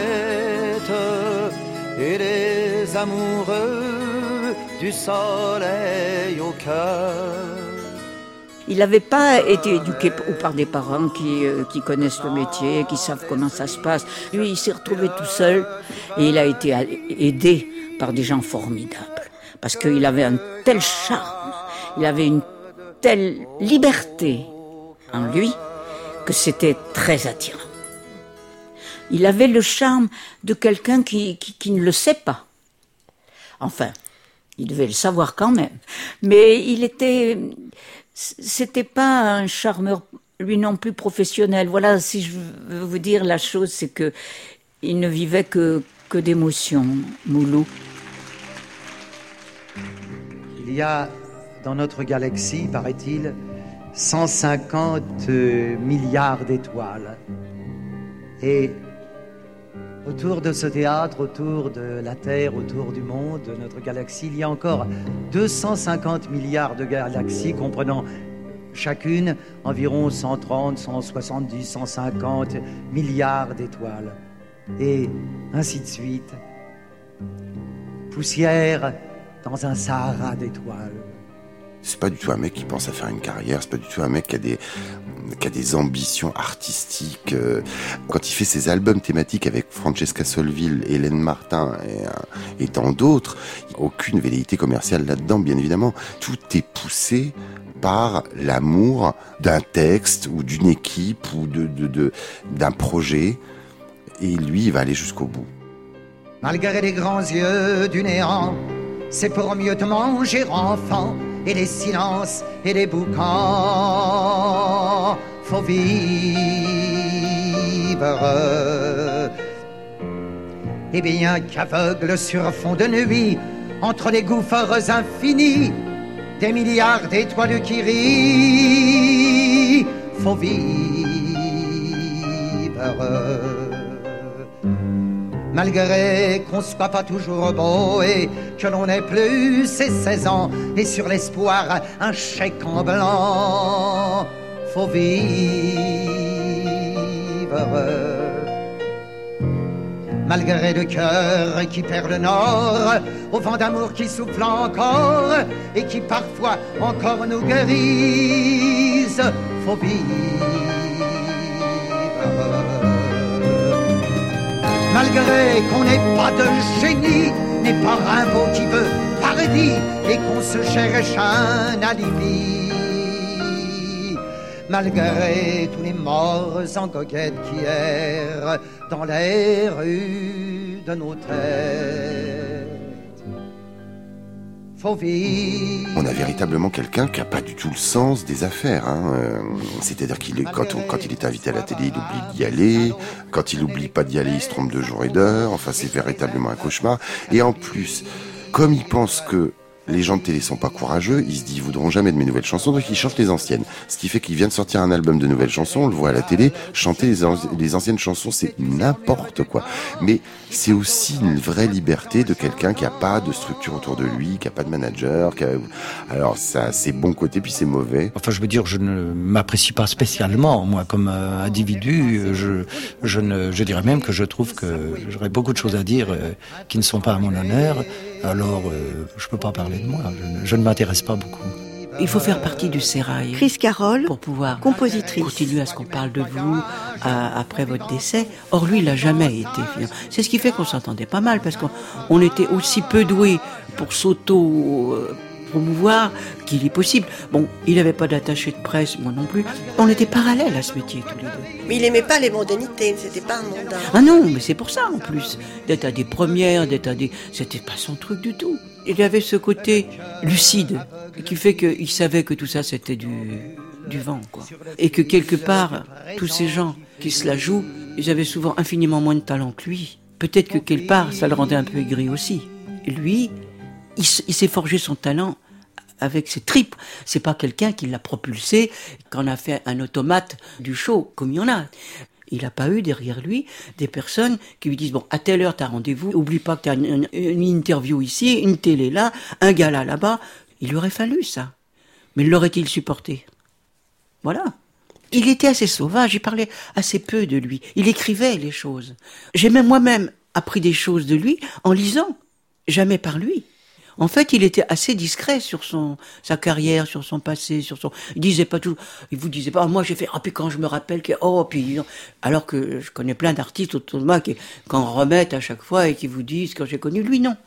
Speaker 18: et les amoureux du soleil au cœur.
Speaker 6: Il n'avait pas été éduqué par des parents qui connaissent le métier, qui savent comment ça se passe. Lui, il s'est retrouvé tout seul et il a été aidé par des gens formidables. Parce qu'il avait un tel charme, il avait une telle liberté en lui que c'était très attirant. Il avait le charme de quelqu'un qui ne le sait pas. Enfin, il devait le savoir quand même. Mais c'était pas un charmeur, lui non plus professionnel. Voilà, si je veux vous dire la chose, c'est que il ne vivait que d'émotions, Moulou.
Speaker 21: Il y a dans notre galaxie, paraît-il, 150 milliards d'étoiles. Et autour de ce théâtre, autour de la Terre, autour du monde, de notre galaxie, il y a encore 250 milliards de galaxies comprenant chacune environ 130, 170, 150 milliards d'étoiles. Et ainsi de suite. Poussière dans un Sahara d'étoiles.
Speaker 7: C'est pas du tout un mec qui pense à faire une carrière, c'est pas du tout un mec qui a des ambitions artistiques. Quand il fait ses albums thématiques avec Francesca Solville, Hélène Martin et tant d'autres, aucune velléité commerciale là-dedans, bien évidemment. Tout est poussé par l'amour d'un texte ou d'une équipe ou d'un projet. Et lui, il va aller jusqu'au bout.
Speaker 18: Malgré les grands yeux du néant, c'est pour mieux te manger, enfant, et les silences et les boucans. Faut vivre. Et bien qu'aveugle sur fond de nuit, entre les gouffres infinis, des milliards d'étoiles qui rient, faut vivre. Malgré qu'on soit pas toujours beau et que l'on ait plus ses 16 ans, et sur l'espoir un chèque en blanc, faut vivre. Malgré le cœur qui perd le nord, au vent d'amour qui souffle encore et qui parfois encore nous guérise, faut vivre. Malgré qu'on n'ait pas de génie, n'est pas Rimbaud qui veut paradis et qu'on se cherche un alibi. Malgré tous les morts en goguette qui errent dans les rues de nos têtes, faut vivre.
Speaker 7: On a véritablement quelqu'un qui n'a pas du tout le sens des affaires. C'est-à-dire quand il est invité à la télé, il oublie d'y aller. Quand il n'oublie pas d'y aller, il se trompe de jour et d'heure. Enfin, c'est véritablement un cauchemar. Et en plus, comme il pense que les gens de télé sont pas courageux, il se dit ils voudront jamais de mes nouvelles chansons, donc il chante les anciennes. Ce qui fait qu'il vient de sortir un album de nouvelles chansons, on le voit à la télé, chanter les anciennes chansons, c'est n'importe quoi. Mais c'est aussi une vraie liberté de quelqu'un qui a pas de structure autour de lui, qui a pas de manager, alors ça, c'est bon côté puis c'est mauvais.
Speaker 5: Enfin, je veux dire, je ne m'apprécie pas spécialement, moi, comme individu. Je dirais même que je trouve que j'aurais beaucoup de choses à dire qui ne sont pas à mon honneur. Alors, je peux pas parler de moi. Je ne m'intéresse pas beaucoup.
Speaker 6: Il faut faire partie du sérail.
Speaker 1: Chris Carroll,
Speaker 6: pour pouvoir
Speaker 1: compositrice,
Speaker 6: continuer à ce qu'on parle de vous après votre décès. Or, lui, il n'a jamais été. C'est ce qui fait qu'on s'entendait pas mal, parce qu'on était aussi peu doués pour promouvoir qu'il est possible. Bon, il n'avait pas d'attaché de presse, moi non plus. On était parallèles à ce métier, tous les deux.
Speaker 4: Mais il aimait pas les mondanités, c'était pas un mondain.
Speaker 6: Ah non, mais c'est pour ça, en plus. D'être à des premières, c'était pas son truc du tout. Il avait ce côté lucide, qui fait qu'il savait que tout ça, c'était du vent, quoi. Et que quelque part, tous ces gens qui se la jouent, ils avaient souvent infiniment moins de talent que lui. Peut-être que quelque part, ça le rendait un peu aigri aussi. Et lui, il s'est forgé son talent avec ses tripes. C'est pas quelqu'un qui l'a propulsé, qu'on a fait un automate du show, comme il y en a. Il n'a pas eu derrière lui des personnes qui lui disent « Bon, à telle heure, t'as rendez-vous, oublie pas que t'as une interview ici, une télé là, un gala là-bas. » Il lui aurait fallu ça. Mais l'aurait-il supporté? Voilà. Il était assez sauvage, il parlait assez peu de lui. Il écrivait les choses. J'ai même moi-même appris des choses de lui en lisant, jamais par lui. En fait, il était assez discret sur sa carrière, sur son passé, il disait pas tout, il vous disait pas, moi j'ai fait, puis quand je me rappelle que, alors que je connais plein d'artistes autour de moi qui en remettent à chaque fois et qui vous disent quand j'ai connu, lui non.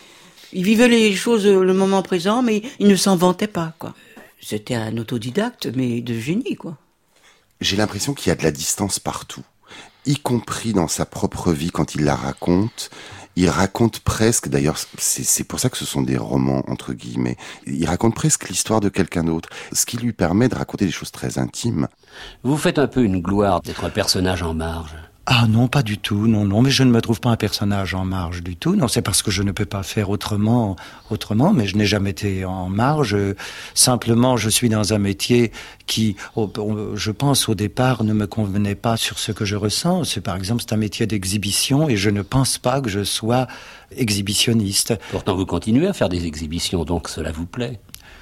Speaker 6: Il vivait les choses le moment présent, mais il ne s'en vantait pas, quoi. C'était un autodidacte, mais de génie, quoi.
Speaker 7: J'ai l'impression qu'il y a de la distance partout, y compris dans sa propre vie quand il la raconte. Il raconte presque, d'ailleurs, c'est pour ça que ce sont des romans, entre guillemets, il raconte presque l'histoire de quelqu'un d'autre, ce qui lui permet de raconter des choses très intimes.
Speaker 17: Vous faites un peu une gloire d'être un personnage en marge.
Speaker 5: Ah non, pas du tout, non, mais je ne me trouve pas un personnage en marge du tout. Non, c'est parce que je ne peux pas faire autrement, mais je n'ai jamais été en marge. Simplement, je suis dans un métier qui, je pense au départ, ne me convenait pas sur ce que je ressens. Par exemple, c'est un métier d'exhibition et je ne pense pas que je sois exhibitionniste.
Speaker 17: Pourtant, vous continuez à faire des exhibitions, donc cela vous plaît?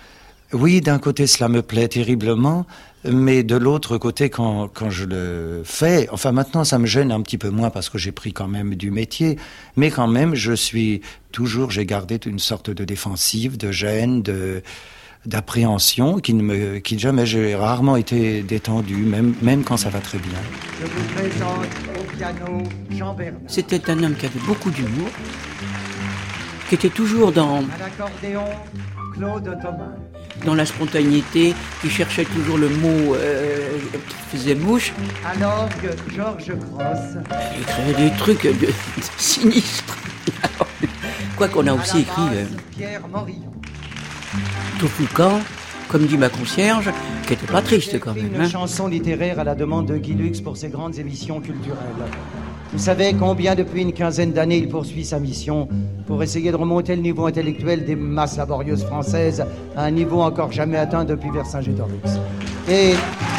Speaker 5: Oui, d'un côté, cela me plaît terriblement, mais de l'autre côté, quand je le fais, enfin maintenant, ça me gêne un petit peu moins parce que j'ai pris quand même du métier, mais quand même, j'ai gardé une sorte de défensive, de gêne, d'appréhension qui jamais, j'ai rarement été détendu, même quand ça va très bien.
Speaker 21: Je vous présente au piano Jean Bernard.
Speaker 3: C'était un homme qui avait beaucoup d'humour, qui était toujours dans...
Speaker 21: À l'accordéon, Claude Thomas.
Speaker 3: Dans la spontanéité, qui cherchait toujours le mot qui faisait mouche.
Speaker 21: À l'orgue, Georges Grosse.
Speaker 3: Il écrivait des trucs sinistres. Quoi qu'on a aussi écrit
Speaker 21: Pierre Morillon.
Speaker 3: Tout Foucan, comme dit ma concierge, qui était pas triste quand même.
Speaker 21: Une chanson littéraire à la demande de Guy Lux pour ses grandes émissions culturelles. Vous savez combien depuis une quinzaine d'années il poursuit sa mission pour essayer de remonter le niveau intellectuel des masses laborieuses françaises à un niveau encore jamais atteint depuis Vercingétorix. Et...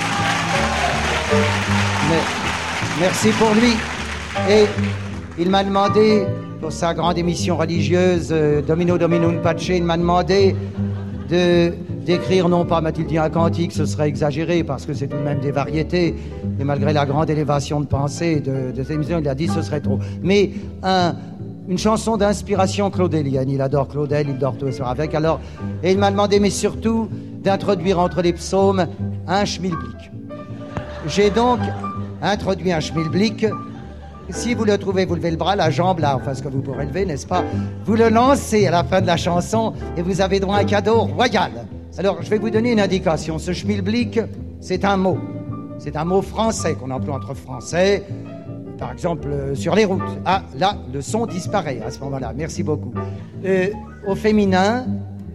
Speaker 21: merci pour lui. Et il m'a demandé, pour sa grande émission religieuse, Domino Dominum Pace, il m'a demandé d'écrire, non pas m'a-t-il dit un cantique, ce serait exagéré parce que c'est tout de même des variétés, et malgré la grande élévation de pensée de cette émission, il a dit ce serait trop. Mais une chanson d'inspiration claudélienne, il adore Claudel, il dort tous les soirs avec, alors, et il m'a demandé, mais surtout, d'introduire entre les psaumes un schmilblick. J'ai donc introduit un schmilblick. Si vous le trouvez, vous levez le bras, la jambe là, enfin ce que vous pourrez lever, n'est-ce pas? Vous le lancez à la fin de la chanson et vous avez droit à un cadeau royal. Alors, je vais vous donner une indication. Ce schmilblick, c'est un mot. C'est un mot français qu'on emploie entre français, par exemple sur les routes. Ah, là, le son disparaît à ce moment-là. Merci beaucoup. Au féminin,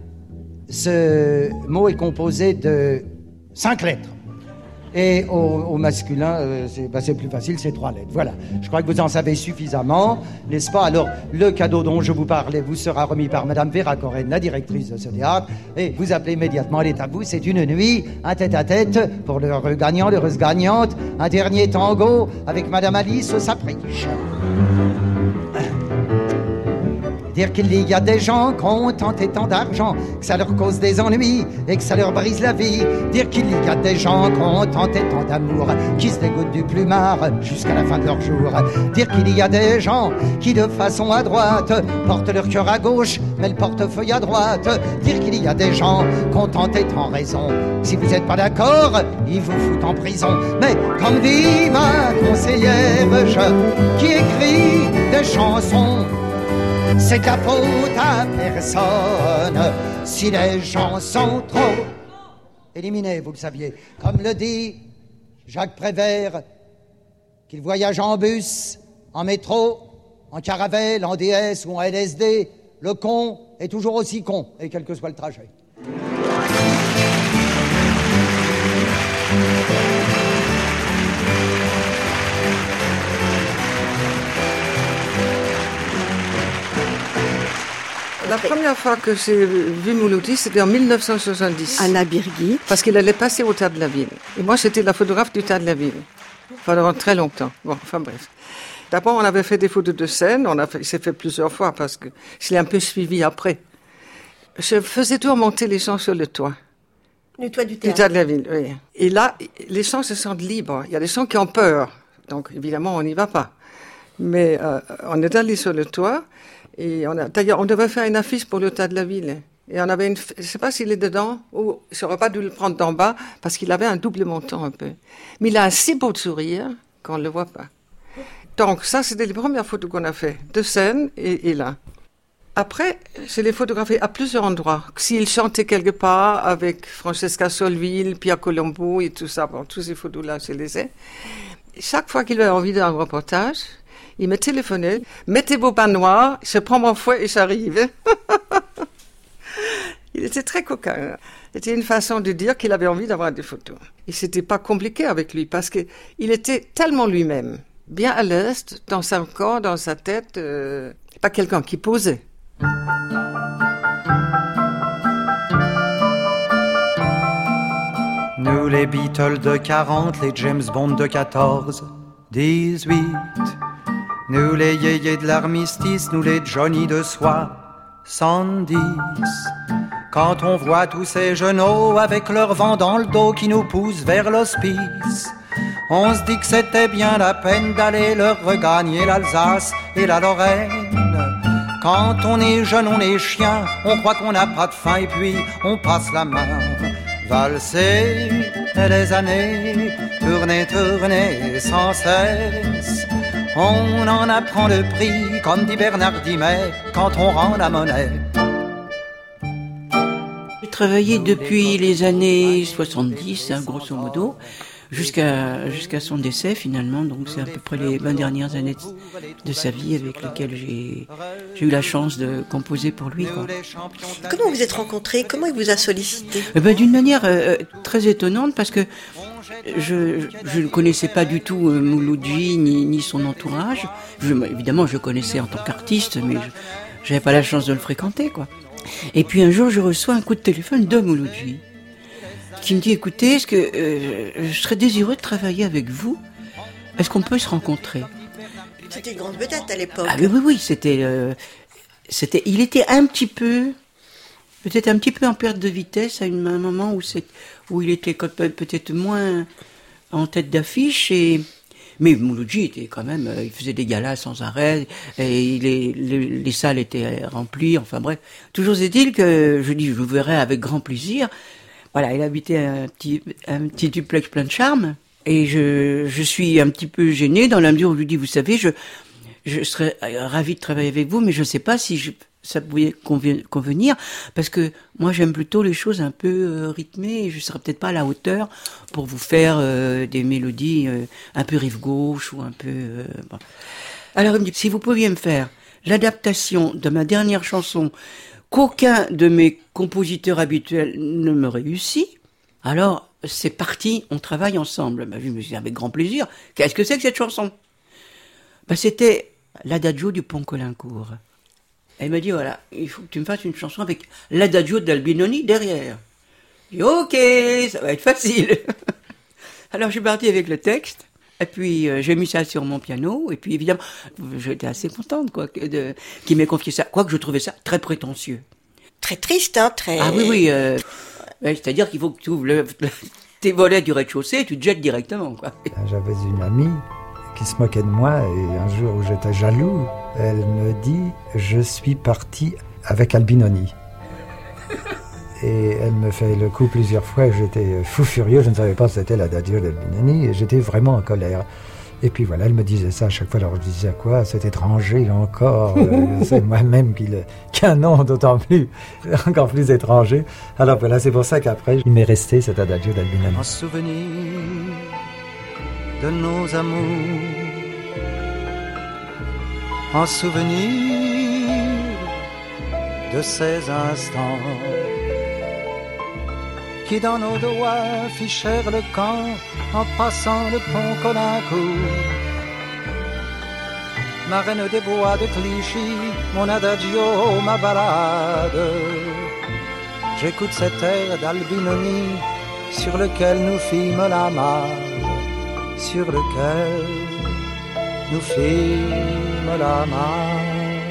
Speaker 21: ce mot est composé de 5 lettres. Et au masculin, c'est plus facile, c'est 3 lettres. Voilà, je crois que vous en savez suffisamment, n'est-ce pas? Alors, le cadeau dont je vous parlais vous sera remis par Madame Vera Coren, la directrice de ce théâtre, et vous appelez immédiatement, elle est à vous, c'est une nuit, un tête-à-tête, pour l'heureux gagnant, l'heureuse gagnante, un dernier tango avec Madame Alice Sapriche. Dire qu'il y a des gens qui ont tant et tant d'argent que ça leur cause des ennuis et que ça leur brise la vie. Dire qu'il y a des gens qui ont tant et tant d'amour qui se dégoûtent du plumard jusqu'à la fin de leur jour. Dire qu'il y a des gens qui de façon à droite portent leur cœur à gauche mais le portefeuille à droite. Dire qu'il y a des gens qui ont tant et tant raison. Si vous n'êtes pas d'accord, ils vous foutent en prison. Mais comme dit ma conseillère, qui écrit des chansons, c'est la faute à personne si les gens sont trop éliminés, vous le saviez. Comme le dit Jacques Prévert, qu'il voyage en bus, en métro, en caravelle, en DS ou en LSD, le con est toujours aussi con, et quel que soit le trajet.
Speaker 22: La première fois que j'ai vu Mouloudji, c'était en 1970.
Speaker 1: Anna Birgit.
Speaker 22: Parce qu'il allait passer au Théâtre de la Ville. Et moi, j'étais la photographe du Théâtre de la Ville. Pendant très longtemps. Bon, enfin bref. D'abord, on avait fait des photos de scène. Il s'est fait plusieurs fois parce que je l'ai un peu suivi après. Je faisais toujours monter les gens sur le toit.
Speaker 4: Le toit du
Speaker 22: théâtre. Du Théâtre de la Ville, oui. Et là, les gens se sentent libres. Il y a des gens qui ont peur. Donc, évidemment, on n'y va pas. Mais on est allé sur le toit. Et d'ailleurs, on devait faire une affiche pour le Théâtre de la Ville. Et on avait je ne sais pas s'il est dedans, ou je n'aurais pas dû le prendre d'en bas, parce qu'il avait un double menton un peu. Mais il a un si beau sourire qu'on ne le voit pas. Donc ça, c'était les premières photos qu'on a fait, de scène et là. Après, je l'ai photographié à plusieurs endroits. S'il chantait quelque part avec Francesca Solville, Pierre Colombo et tout ça, bon, toutes ces photos-là, je les ai. Et chaque fois qu'il avait envie d'un reportage, il me téléphonait, mettez vos bains noirs, je prends mon fouet et j'arrive. Il était très coquin. C'était une façon de dire qu'il avait envie d'avoir des photos. Et c'était pas compliqué avec lui parce que il était tellement lui-même, bien à l'aise dans son corps, dans sa tête, pas quelqu'un qui posait.
Speaker 18: Nous les Beatles de 40, les James Bond de 14, 18. Nous les yéyés de l'armistice, nous les Johnny de 70. Quand on voit tous ces genoux avec leur vent dans le dos qui nous poussent vers l'hospice, on se dit que c'était bien la peine d'aller leur regagner l'Alsace et la Lorraine. Quand on est jeune, on est chien, on croit qu'on n'a pas de faim et puis on passe la main. Valser les années, tourner, tourner sans cesse. On en apprend le prix, comme dit Bernard Dimet, quand on rend la monnaie.
Speaker 3: J'ai travaillé depuis les années 70, grosso modo, jusqu'à son décès finalement. Donc c'est à peu près les 20 dernières années de sa vie avec lesquelles j'ai eu la chance de composer pour lui, quoi.
Speaker 4: Comment vous êtes rencontrés? Comment il vous a sollicité?
Speaker 3: D'une manière très étonnante, parce que je ne connaissais pas du tout Mouloudji ni son entourage. Évidemment, je le connaissais en tant qu'artiste, mais je n'avais pas la chance de le fréquenter, quoi. Et puis un jour, je reçois un coup de téléphone de Mouloudji qui me dit: écoutez, est-ce que je serais désireux de travailler avec vous? Est-ce qu'on peut se rencontrer?
Speaker 4: C'était une grande vedette à l'époque.
Speaker 3: Ah oui, c'était, il était peut-être un petit peu en perte de vitesse à un moment où il était peut-être moins en tête d'affiche. Mais Mouloudji était quand même, il faisait des galas sans arrêt, et les salles étaient remplies, enfin bref. Toujours est-il que je le verrai avec grand plaisir. Voilà, il habitait un petit duplex plein de charme, et je suis un petit peu gênée dans la mesure où je lui dis: vous savez, je serais ravi de travailler avec vous, mais je ne sais pas si ça pouvait convenir, parce que moi j'aime plutôt les choses un peu rythmées, et je ne serais peut-être pas à la hauteur pour vous faire des mélodies un peu rive gauche ou un peu... Bon. Alors il me dit: si vous pouviez me faire l'adaptation de ma dernière chanson qu'aucun de mes compositeurs habituels ne me réussit, alors c'est parti, on travaille ensemble. Je me suis dit: avec grand plaisir. Qu'est-ce que c'est que cette chanson? C'était l'Adagio du Pont Colincourt. Elle m'a dit: voilà, il faut que tu me fasses une chanson avec l'Adagio d'Albinoni derrière. J'ai dit: ok, ça va être facile. Alors je suis parti avec le texte, et puis j'ai mis ça sur mon piano, et puis évidemment, j'étais assez contente qu'il m'ait confié ça, quoique je trouvais ça très prétentieux.
Speaker 4: Très triste, hein, très...
Speaker 3: Ah oui, c'est-à-dire qu'il faut que tu ouvres tes volets du rez-de-chaussée et tu te jettes directement, quoi.
Speaker 21: J'avais une amie qui se moquait de moi, et un jour où j'étais jaloux, elle me dit: je suis parti avec Albinoni. Et elle me fait le coup plusieurs fois, et j'étais fou furieux, je ne savais pas que c'était l'Adagio d'Albinoni, et j'étais vraiment en colère. Et puis voilà, elle me disait ça à chaque fois, alors je disais: quoi, cet étranger encore, c'est moi-même qui a un nom encore plus étranger. Alors voilà, c'est pour ça qu'après, il m'est resté cet Adagio d'Albinoni.
Speaker 18: En souvenir de nos amours, en souvenir de ces instants qui dans nos doigts fichèrent le camp en passant le pont Colincourt. Ma reine des bois de Clichy, mon adagio, ma ballade. J'écoute cet air d'Albinoni sur lequel nous fîmes la malle, sur lequel nous fîmes la malle.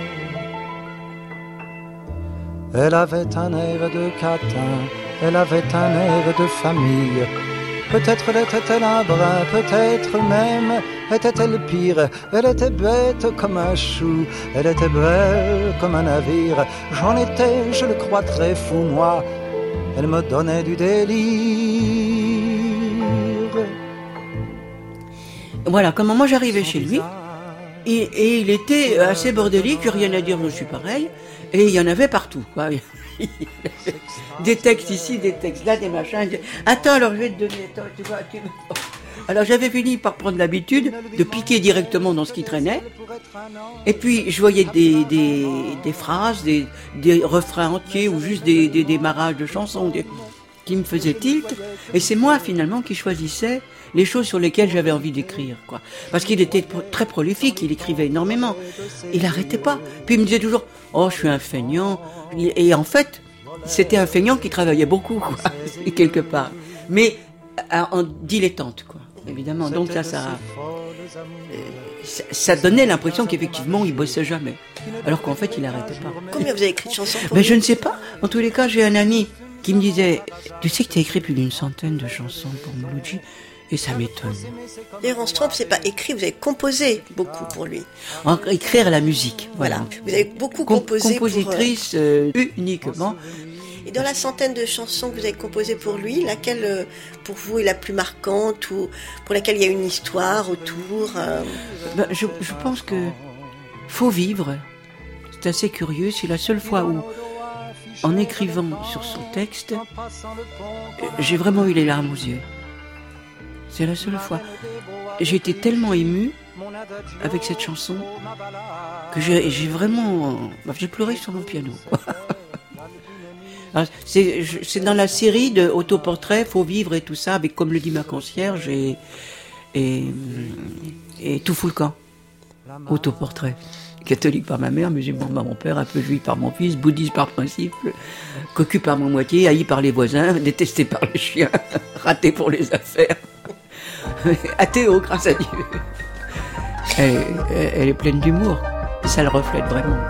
Speaker 18: Elle avait un air de catin, elle avait un air de famille. Peut-être était-elle un brin, peut-être même était-elle pire. Elle était bête comme un chou, elle était belle comme un navire. J'en étais, je le crois, très fou, moi. Elle me donnait du délire.
Speaker 3: Voilà, comment moi j'arrivais chez lui, et il était assez bordélique, rien à dire, je suis pareil, et il y en avait partout, quoi. Des textes ici, des textes là, des machins. Attends, alors je vais te donner. Attends, tu vois. Alors j'avais fini par prendre l'habitude de piquer directement dans ce qui traînait. Et puis je voyais des phrases, des refrains entiers ou juste des démarrages de chansons qui me faisaient tilt. Et c'est moi finalement qui choisissais les choses sur lesquelles j'avais envie d'écrire, quoi. Parce qu'il était très prolifique, il écrivait énormément. Il n'arrêtait pas. Puis il me disait toujours: oh, je suis un feignant. Et en fait, c'était un feignant qui travaillait beaucoup, quoi, quelque part. Mais en dilettante, quoi, évidemment. Donc ça donnait l'impression qu'effectivement, il bossait jamais. Alors qu'en fait, il n'arrêtait pas.
Speaker 4: Combien vous avez écrit de chansons pour lui?
Speaker 3: Je ne sais pas. En tous les cas, j'ai un ami qui me disait: tu sais que tu as écrit plus d'100 de chansons pour Mouloudji? Et ça m'étonne.
Speaker 4: D'ailleurs, on se trompe, c'est pas écrit, vous avez composé beaucoup pour lui.
Speaker 3: Écrire la musique, voilà.
Speaker 4: Vous avez beaucoup composé
Speaker 3: compositrice uniquement.
Speaker 4: Et dans la centaine de chansons que vous avez composées pour lui, laquelle, pour vous, est la plus marquante ou pour laquelle il y a une histoire autour
Speaker 3: je pense que Faut vivre, c'est assez curieux, c'est la seule fois où, en écrivant sur son texte, j'ai vraiment eu les larmes aux yeux. C'est la seule fois. J'ai été tellement ému avec cette chanson que j'ai vraiment... j'ai pleuré sur mon piano. Alors, c'est dans la série de autoportraits, Faut vivre et tout ça, avec Comme le dit ma concierge et Tout fout le camp. Autoportrait. Catholique par ma mère, musulman par mon père, un peu juif par mon fils, bouddhiste par principe, cocu par mon moitié, haï par les voisins, détesté par les chiens, raté pour les affaires, athéo grâce à Dieu. Elle est pleine d'humour, ça le reflète vraiment.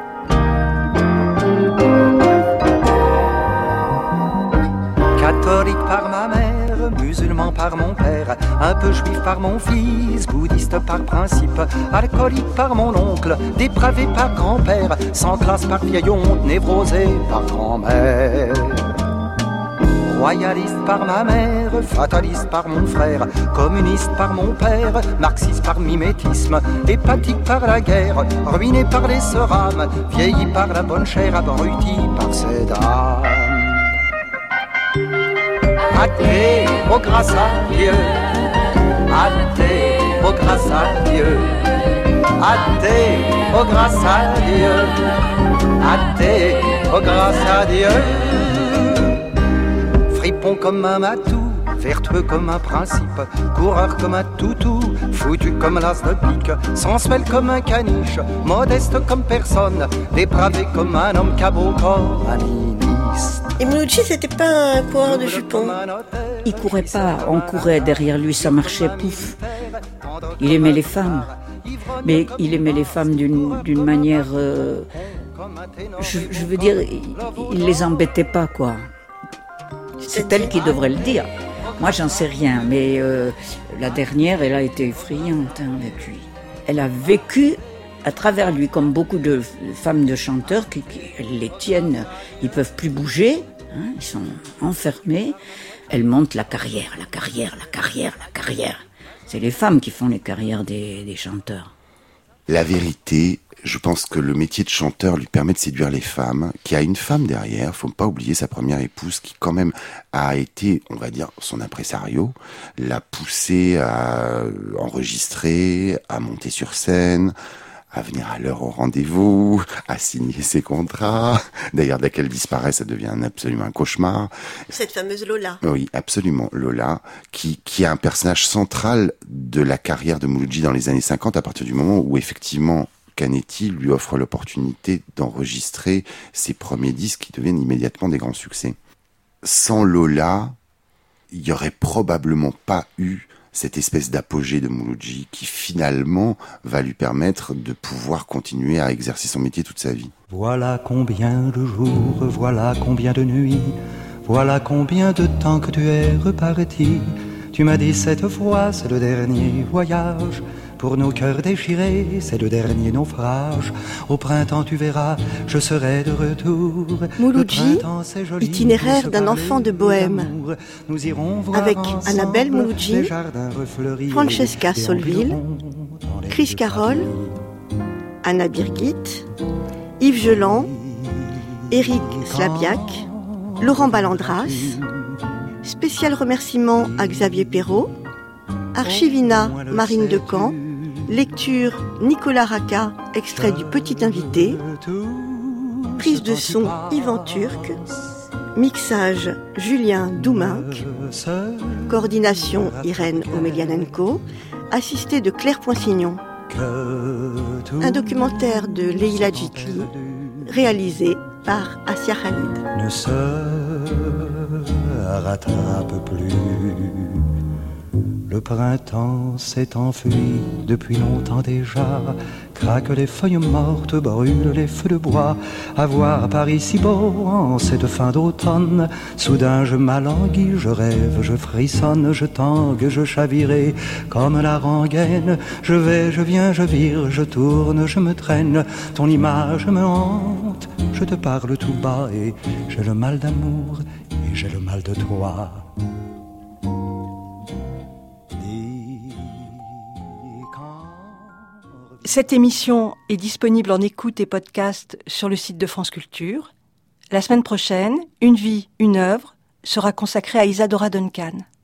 Speaker 18: Catholique par ma mère, musulman par mon père, un peu juif par mon fils, bouddhiste par principe, alcoolique par mon oncle, dépravé par grand-père, sans classe par vieille honte, névrosé par grand-mère. Royaliste par ma mère, fataliste par mon frère, communiste par mon père, marxiste par mimétisme, hépatique par la guerre, ruiné par les serames, vieilli par la bonne chair, abruti par ces dames. Athée, oh grâce à Dieu, athée, oh grâce à Dieu, athée, oh grâce à Dieu, athée, oh grâce à Dieu. Fripon comme un matou, vertueux comme un principe, coureur comme un toutou, foutu comme l'as de pique, sensuel comme un caniche, modeste comme personne, dépravé comme un homme cabot comme un ministre.
Speaker 4: Et Mouloudji, c'était pas un coureur de jupons.
Speaker 6: Il courait pas, on courait derrière lui, ça marchait, pouf. Il aimait les femmes, mais il aimait les femmes d'une manière... je veux dire, il les embêtait pas, quoi. C'est elle qui devrait le dire. Moi, j'en sais rien, mais la dernière, elle a été effrayante avec lui. Elle a vécu à travers lui, comme beaucoup de femmes de chanteurs, elles les tiennent, ils peuvent plus bouger, hein, ils sont enfermés. Elles montent la carrière. C'est les femmes qui font les carrières des chanteurs.
Speaker 7: La vérité, je pense que le métier de chanteur lui permet de séduire les femmes, qui a une femme derrière, faut pas oublier sa première épouse, qui quand même a été, on va dire, son impresario, l'a poussé à enregistrer, à monter sur scène, à venir à l'heure au rendez-vous, à signer ses contrats. D'ailleurs, dès qu'elle disparaît, ça devient absolument un cauchemar.
Speaker 4: Cette fameuse Lola.
Speaker 7: Oui, absolument, Lola, qui est un personnage central de la carrière de Mouloudji dans les années 50, à partir du moment où, effectivement, Canetti lui offre l'opportunité d'enregistrer ses premiers disques qui deviennent immédiatement des grands succès. Sans Lola, il n'y aurait probablement pas eu cette espèce d'apogée de Mouloudji qui finalement va lui permettre de pouvoir continuer à exercer son métier toute sa vie.
Speaker 18: Voilà combien de jours, voilà combien de nuits, voilà combien de temps que tu es reparti. Tu m'as dit cette fois, c'est le dernier voyage. Pour nos cœurs déchirés, c'est le dernier naufrage. Au printemps, tu verras, je serai de retour.
Speaker 4: Mouloudji, itinéraire d'un enfant de Bohème. Avec Annabelle Mouloudji, Francesca Solville, Chris Carroll, Anna Birgit, Yves Geland, Éric Slabiak, Laurent Ballandras. Spécial remerciement à Xavier Perrault, Archivina Marine Decamp, lecture Nicolas Racca, extrait du Petit Invité, prise de son Yvan Turc, mixage Julien Douminc, coordination Irène Omelianenko, assisté de Claire Poinsignon. Un documentaire de Leila Djitli, réalisé par Assia Khalid.
Speaker 18: Ne se rattrape plus. Le printemps s'est enfui depuis longtemps déjà. Craquent les feuilles mortes, brûlent les feux de bois. À voir Paris si beau en cette fin d'automne. Soudain je m'alanguis, je rêve, je frissonne, je tangue, je chavirai comme la rengaine. Je vais, je viens, je vire, je tourne, je me traîne. Ton image me hante, je te parle tout bas et j'ai le mal d'amour et j'ai le mal de toi.
Speaker 1: Cette émission est disponible en écoute et podcast sur le site de France Culture. La semaine prochaine, Une vie, une œuvre sera consacrée à Isadora Duncan.